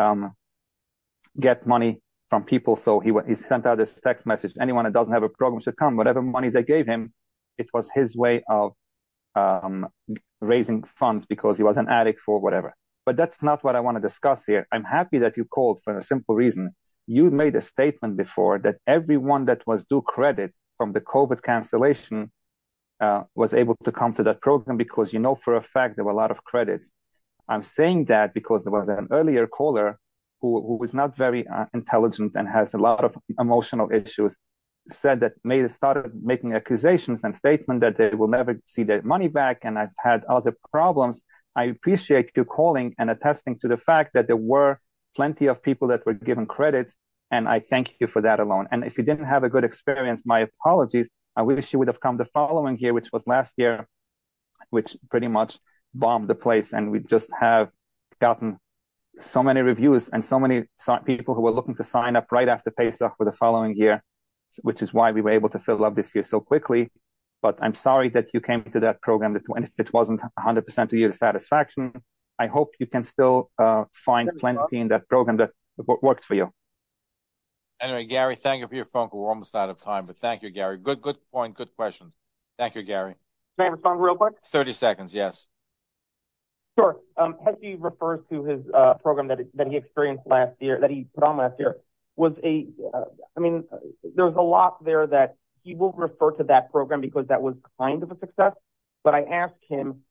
get money from people. So he sent out this text message. Anyone that doesn't have a program should come. Whatever money they gave him, it was his way of raising funds because he was an addict for whatever. But that's not what I want to discuss here. I'm happy that you called for a simple reason. You made a statement before that everyone that was due credit from the COVID cancellation was able to come to that program because for a fact there were a lot of credits. I'm saying that because there was an earlier caller who was not very intelligent and has a lot of emotional issues, said that started making accusations and statement that they will never see their money back, and I've had other problems. I appreciate you calling and attesting to the fact that there were plenty of people that were given credits, and I thank you for that alone. And if you didn't have a good experience, my apologies. I wish you would have come the following year, which was last year, which pretty much bombed the place, and we just have gotten so many reviews and so many people who were looking to sign up right after Pesach for the following year, which is why we were able to fill up this year so quickly. But I'm sorry that you came to that program and if it wasn't 100% to your satisfaction. I hope you can still find plenty in that program that works for you. Anyway, Gary, thank you for your phone call. We're almost out of time, but thank you, Gary. Good point, good questions. Thank you, Gary. Can I respond real quick? 30 seconds, yes. Sure. Heshi refers to his program that he experienced last year, that he put on last year, was there's a lot there that he will refer to that program because that was kind of a success. But I asked him,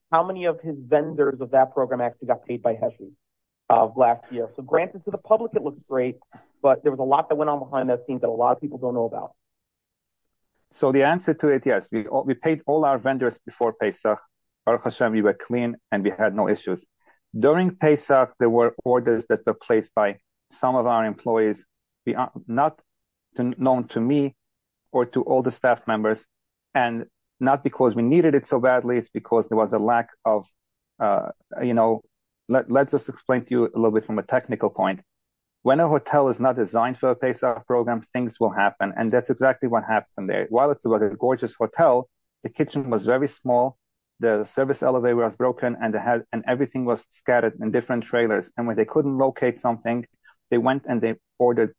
how many of his vendors of that program actually got paid by Heshi last year. So granted, to the public, it looks great, but there was a lot that went on behind that scenes that a lot of people don't know about. So the answer to it, yes, we paid all our vendors before Pesach. Baruch Hashem, we were clean and we had no issues. During Pesach, there were orders that were placed by some of our employees, not known to me or to all the staff members, and not because we needed it so badly. It's because there was a lack of, let's just explain to you a little bit from a technical point. When a hotel is not designed for a Pesach program, things will happen. And that's exactly what happened there. While it was a gorgeous hotel, the kitchen was very small. The service elevator was broken and everything was scattered in different trailers. And when they couldn't locate something, they went and they ordered,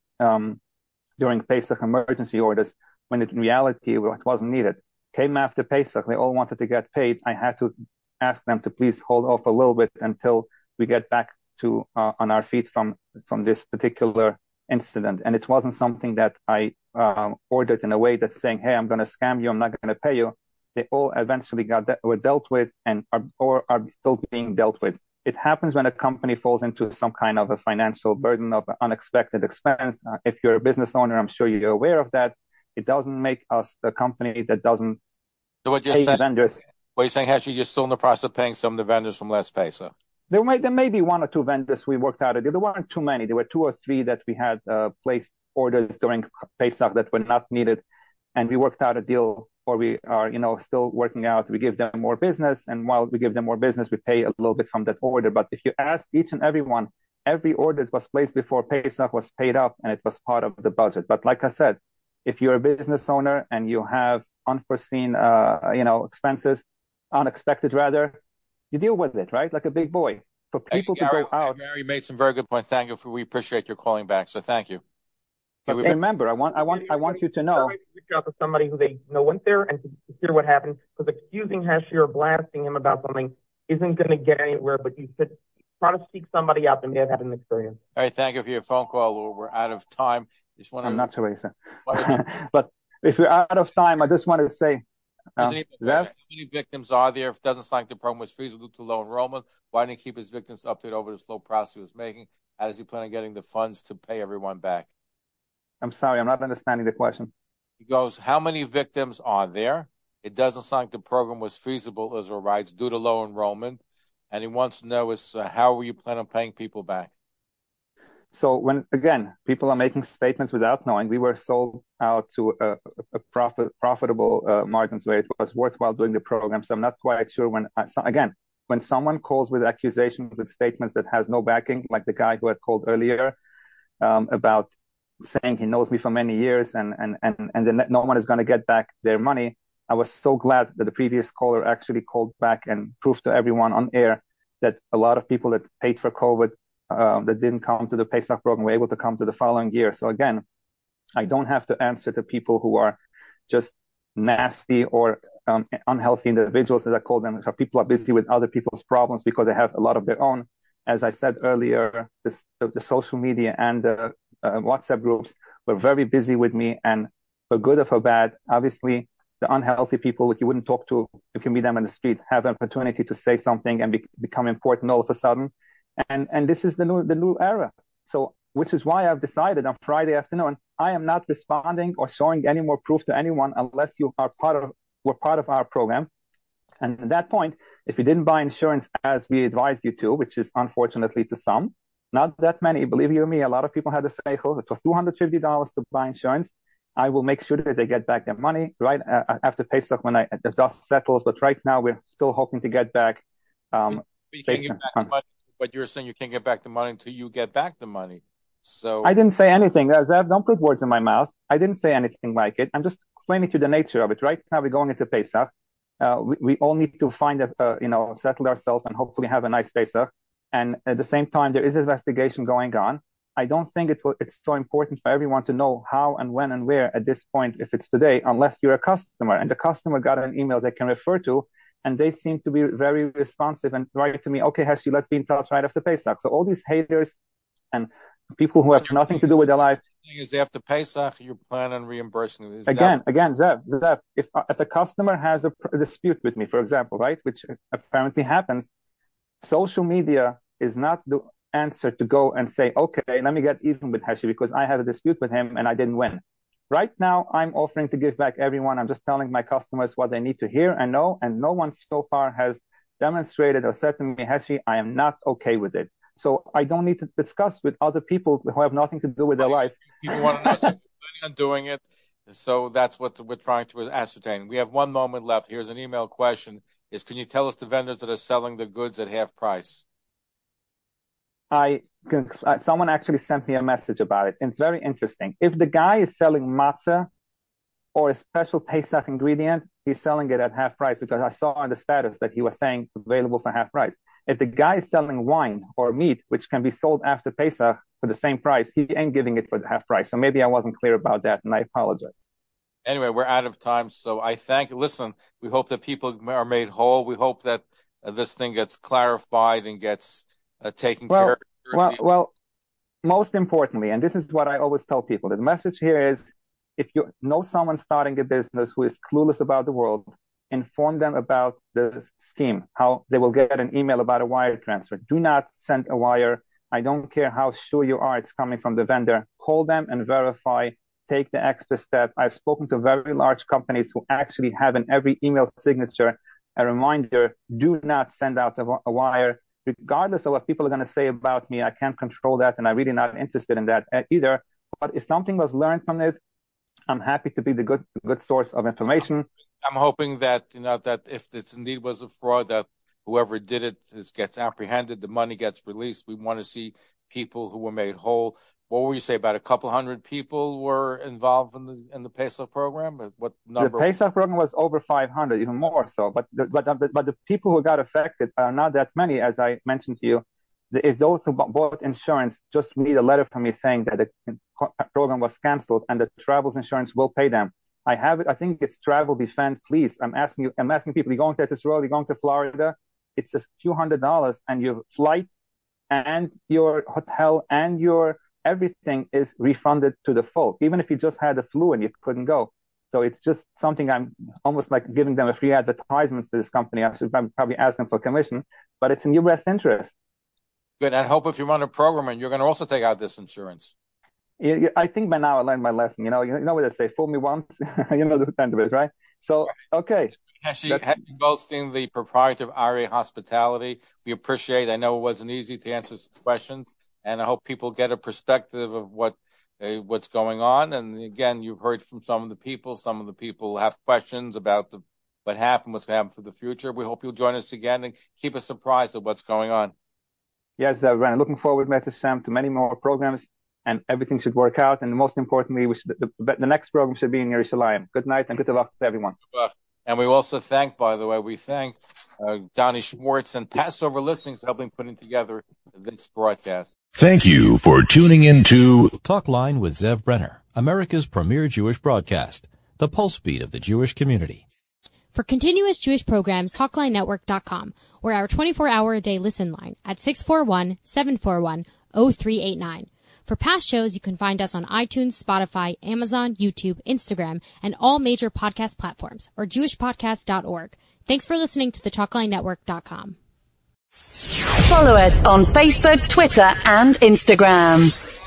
during Pesach emergency orders, when in reality it wasn't needed. Came after Pesach, they all wanted to get paid. I had to ask them to please hold off a little bit until we get back to on our feet from this particular incident. And it wasn't something that I ordered in a way that's saying, hey, I'm going to scam you, I'm not going to pay you. They all eventually were dealt with and are still being dealt with. It happens when a company falls into some kind of a financial burden of unexpected expense. If you're a business owner, I'm sure you're aware of that. It doesn't make us the company that doesn't pay vendors. What you're saying, Heshi, you're still in the process of paying some of the vendors from last Pesach. There may be one or two vendors we worked out a deal. There weren't too many. There were 2 or 3 that we had placed orders during Pesach that were not needed, and we worked out a deal. Or we are, still working out. We give them more business, and while we give them more business, we pay a little bit from that order. But if you ask each and every one, every order that was placed before Pesach was paid up, and it was part of the budget. But like I said, if you're a business owner and you have unforeseen, expenses, unexpected rather, you deal with it, right? Like a big boy. For people to go out. Gary made some very good points. Thank you. We appreciate your calling back. So thank you. But remember, I want you to know. Reach out to somebody who they know went there and to hear what happened, because accusing Heshi or blasting him about something isn't going to get anywhere. But you should try to seek somebody out that may have had an experience. All right, thank you for your phone call. We're out of time. I'm not Teresa. But if we're out of time, I just want to say, how many victims are there? If it doesn't sound like the program was feasible due to low enrollment, why didn't he keep his victims updated over the slow process he was making? How does he plan on getting the funds to pay everyone back? I'm sorry, I'm not understanding the question. He goes, how many victims are there? It doesn't sound like the program was feasible, Israel writes, due to low enrollment. And he wants to know how will you plan on paying people back? So when, again, people are making statements without knowing, we were sold out to a profitable margins where it was worthwhile doing the program. So I'm not quite sure when someone calls with accusations, with statements that has no backing, like the guy who had called earlier about saying he knows me for many years and then no one is going to get back their money. I was so glad that the previous caller actually called back and proved to everyone on air that a lot of people that paid for COVID that didn't come to the Pesach program were able to come to the following year. So again, I don't have to answer to people who are just nasty or unhealthy individuals, as I call them. People are busy with other people's problems because they have a lot of their own. As I said earlier, the social media and the WhatsApp groups were very busy with me, and for good or for bad, obviously the unhealthy people that you wouldn't talk to if you meet them in the street have an opportunity to say something and become important all of a sudden. And this is the new era. So, which is why I've decided on Friday afternoon, I am not responding or showing any more proof to anyone unless you are were part of our program. And at that point, if you didn't buy insurance as we advised you to, which is unfortunately to some, not that many, believe you me, a lot of people had to say, it was $250 to buy insurance. I will make sure that they get back their money right after Pesach when the dust settles. But right now, we're still hoping to get back. You can't get back the money, but you're saying you can't get back the money until you get back the money. So I didn't say anything. Zev, don't put words in my mouth. I didn't say anything like it. I'm just explaining to you the nature of it. Right now, we're going into Pesach. We all need to find settle ourselves and hopefully have a nice Pesach. And at the same time, there is an investigation going on. I don't think it's so important for everyone to know how and when and where at this point, if it's today, unless you're a customer. And the customer got an email they can refer to, and they seem to be very responsive and write to me, okay, Heshi, let's be in touch right after Pesach. So all these haters and people who have nothing to do with their life. Is after Pesach, you plan on reimbursing? Again, Zev, if a customer has a dispute with me, for example, right, which apparently happens, social media is not the answer to go and say, okay, let me get even with Heshi because I have a dispute with him and I didn't win. Right now, I'm offering to give back everyone. I'm just telling my customers what they need to hear and know, and no one so far has demonstrated or said to me, Heshi, I am not okay with it. So I don't need to discuss with other people who have nothing to do with their life. People want to know, so you're planning on doing it. So that's what we're trying to ascertain. We have 1 moment left. Here's an email question. Can you tell us the vendors that are selling the goods at half price? Someone actually sent me a message about it. It's very interesting. If the guy is selling matzah or a special Pesach ingredient, he's selling it at half price because I saw on the status that he was saying available for half price. If the guy is selling wine or meat, which can be sold after Pesach for the same price, he ain't giving it for the half price. So maybe I wasn't clear about that, and I apologize. Anyway, we're out of time, so I thank you. Listen, we hope that people are made whole. We hope that this thing gets clarified and gets taken care of. Well, most importantly, and this is what I always tell people, the message here is if you know someone starting a business who is clueless about the world, inform them about the scheme, how they will get an email about a wire transfer. Do not send a wire. I don't care how sure you are it's coming from the vendor. Call them and verify. Take the extra step. I've spoken to very large companies who actually have in every email signature a reminder, do not send out a wire. Regardless of what people are going to say about me, I can't control that, and I'm really not interested in that either. But if something was learned from it, I'm happy to be the good source of information. I'm hoping that that if it indeed was a fraud, that whoever did it gets apprehended, the money gets released. We want to see people who were made whole. What were you say about a couple hundred people were involved in the Pesach program? What number? The Pesach program was over 500, even more so. But the people who got affected are not that many, as I mentioned to you. If those who bought insurance just need a letter from me saying that the program was canceled and the travel's insurance will pay them. I have it. I think it's Travel Defend. Please, I'm asking people. You're going to Israel, you're going to Florida. It's a few $100s, and your flight and your hotel and your everything is refunded to the full, even if you just had the flu and you couldn't go. So it's just something I'm almost like giving them a free advertisement to this company. I should probably ask them for commission, but it's in your best interest. Good. And I hope if you run a program and you're going to also take out this insurance. I think by now I learned my lesson. You know what they say, fool me once, you know the end of it, right? So, okay. Heshi Goldstein, the proprietor of Aria Hospitality. We appreciate. I know it wasn't easy to answer some questions, and I hope people get a perspective of what's going on. And again, you've heard from some of the people. Some of the people have questions about what happened, what's going to happen for the future. We hope you'll join us again and keep us surprised of what's going on. Yes, Brandon. Looking forward, Mr. Sam, to many more programs, and everything should work out. And most importantly, the next program should be in Yerushalayim. Good night and good luck to everyone. And we also thank, by the way, Donnie Schwartz and Passover Listenings for helping putting together this broadcast. Thank you for tuning in to Talk Line with Zev Brenner, America's premier Jewish broadcast, the pulse beat of the Jewish community. For continuous Jewish programs, TalkLineNetwork.com, or our 24-hour-a-day listen line at 641-741-0389. For past shows, you can find us on iTunes, Spotify, Amazon, YouTube, Instagram, and all major podcast platforms, or jewishpodcast.org. Thanks for listening to the TalkLineNetwork.com. Follow us on Facebook, Twitter, and Instagram.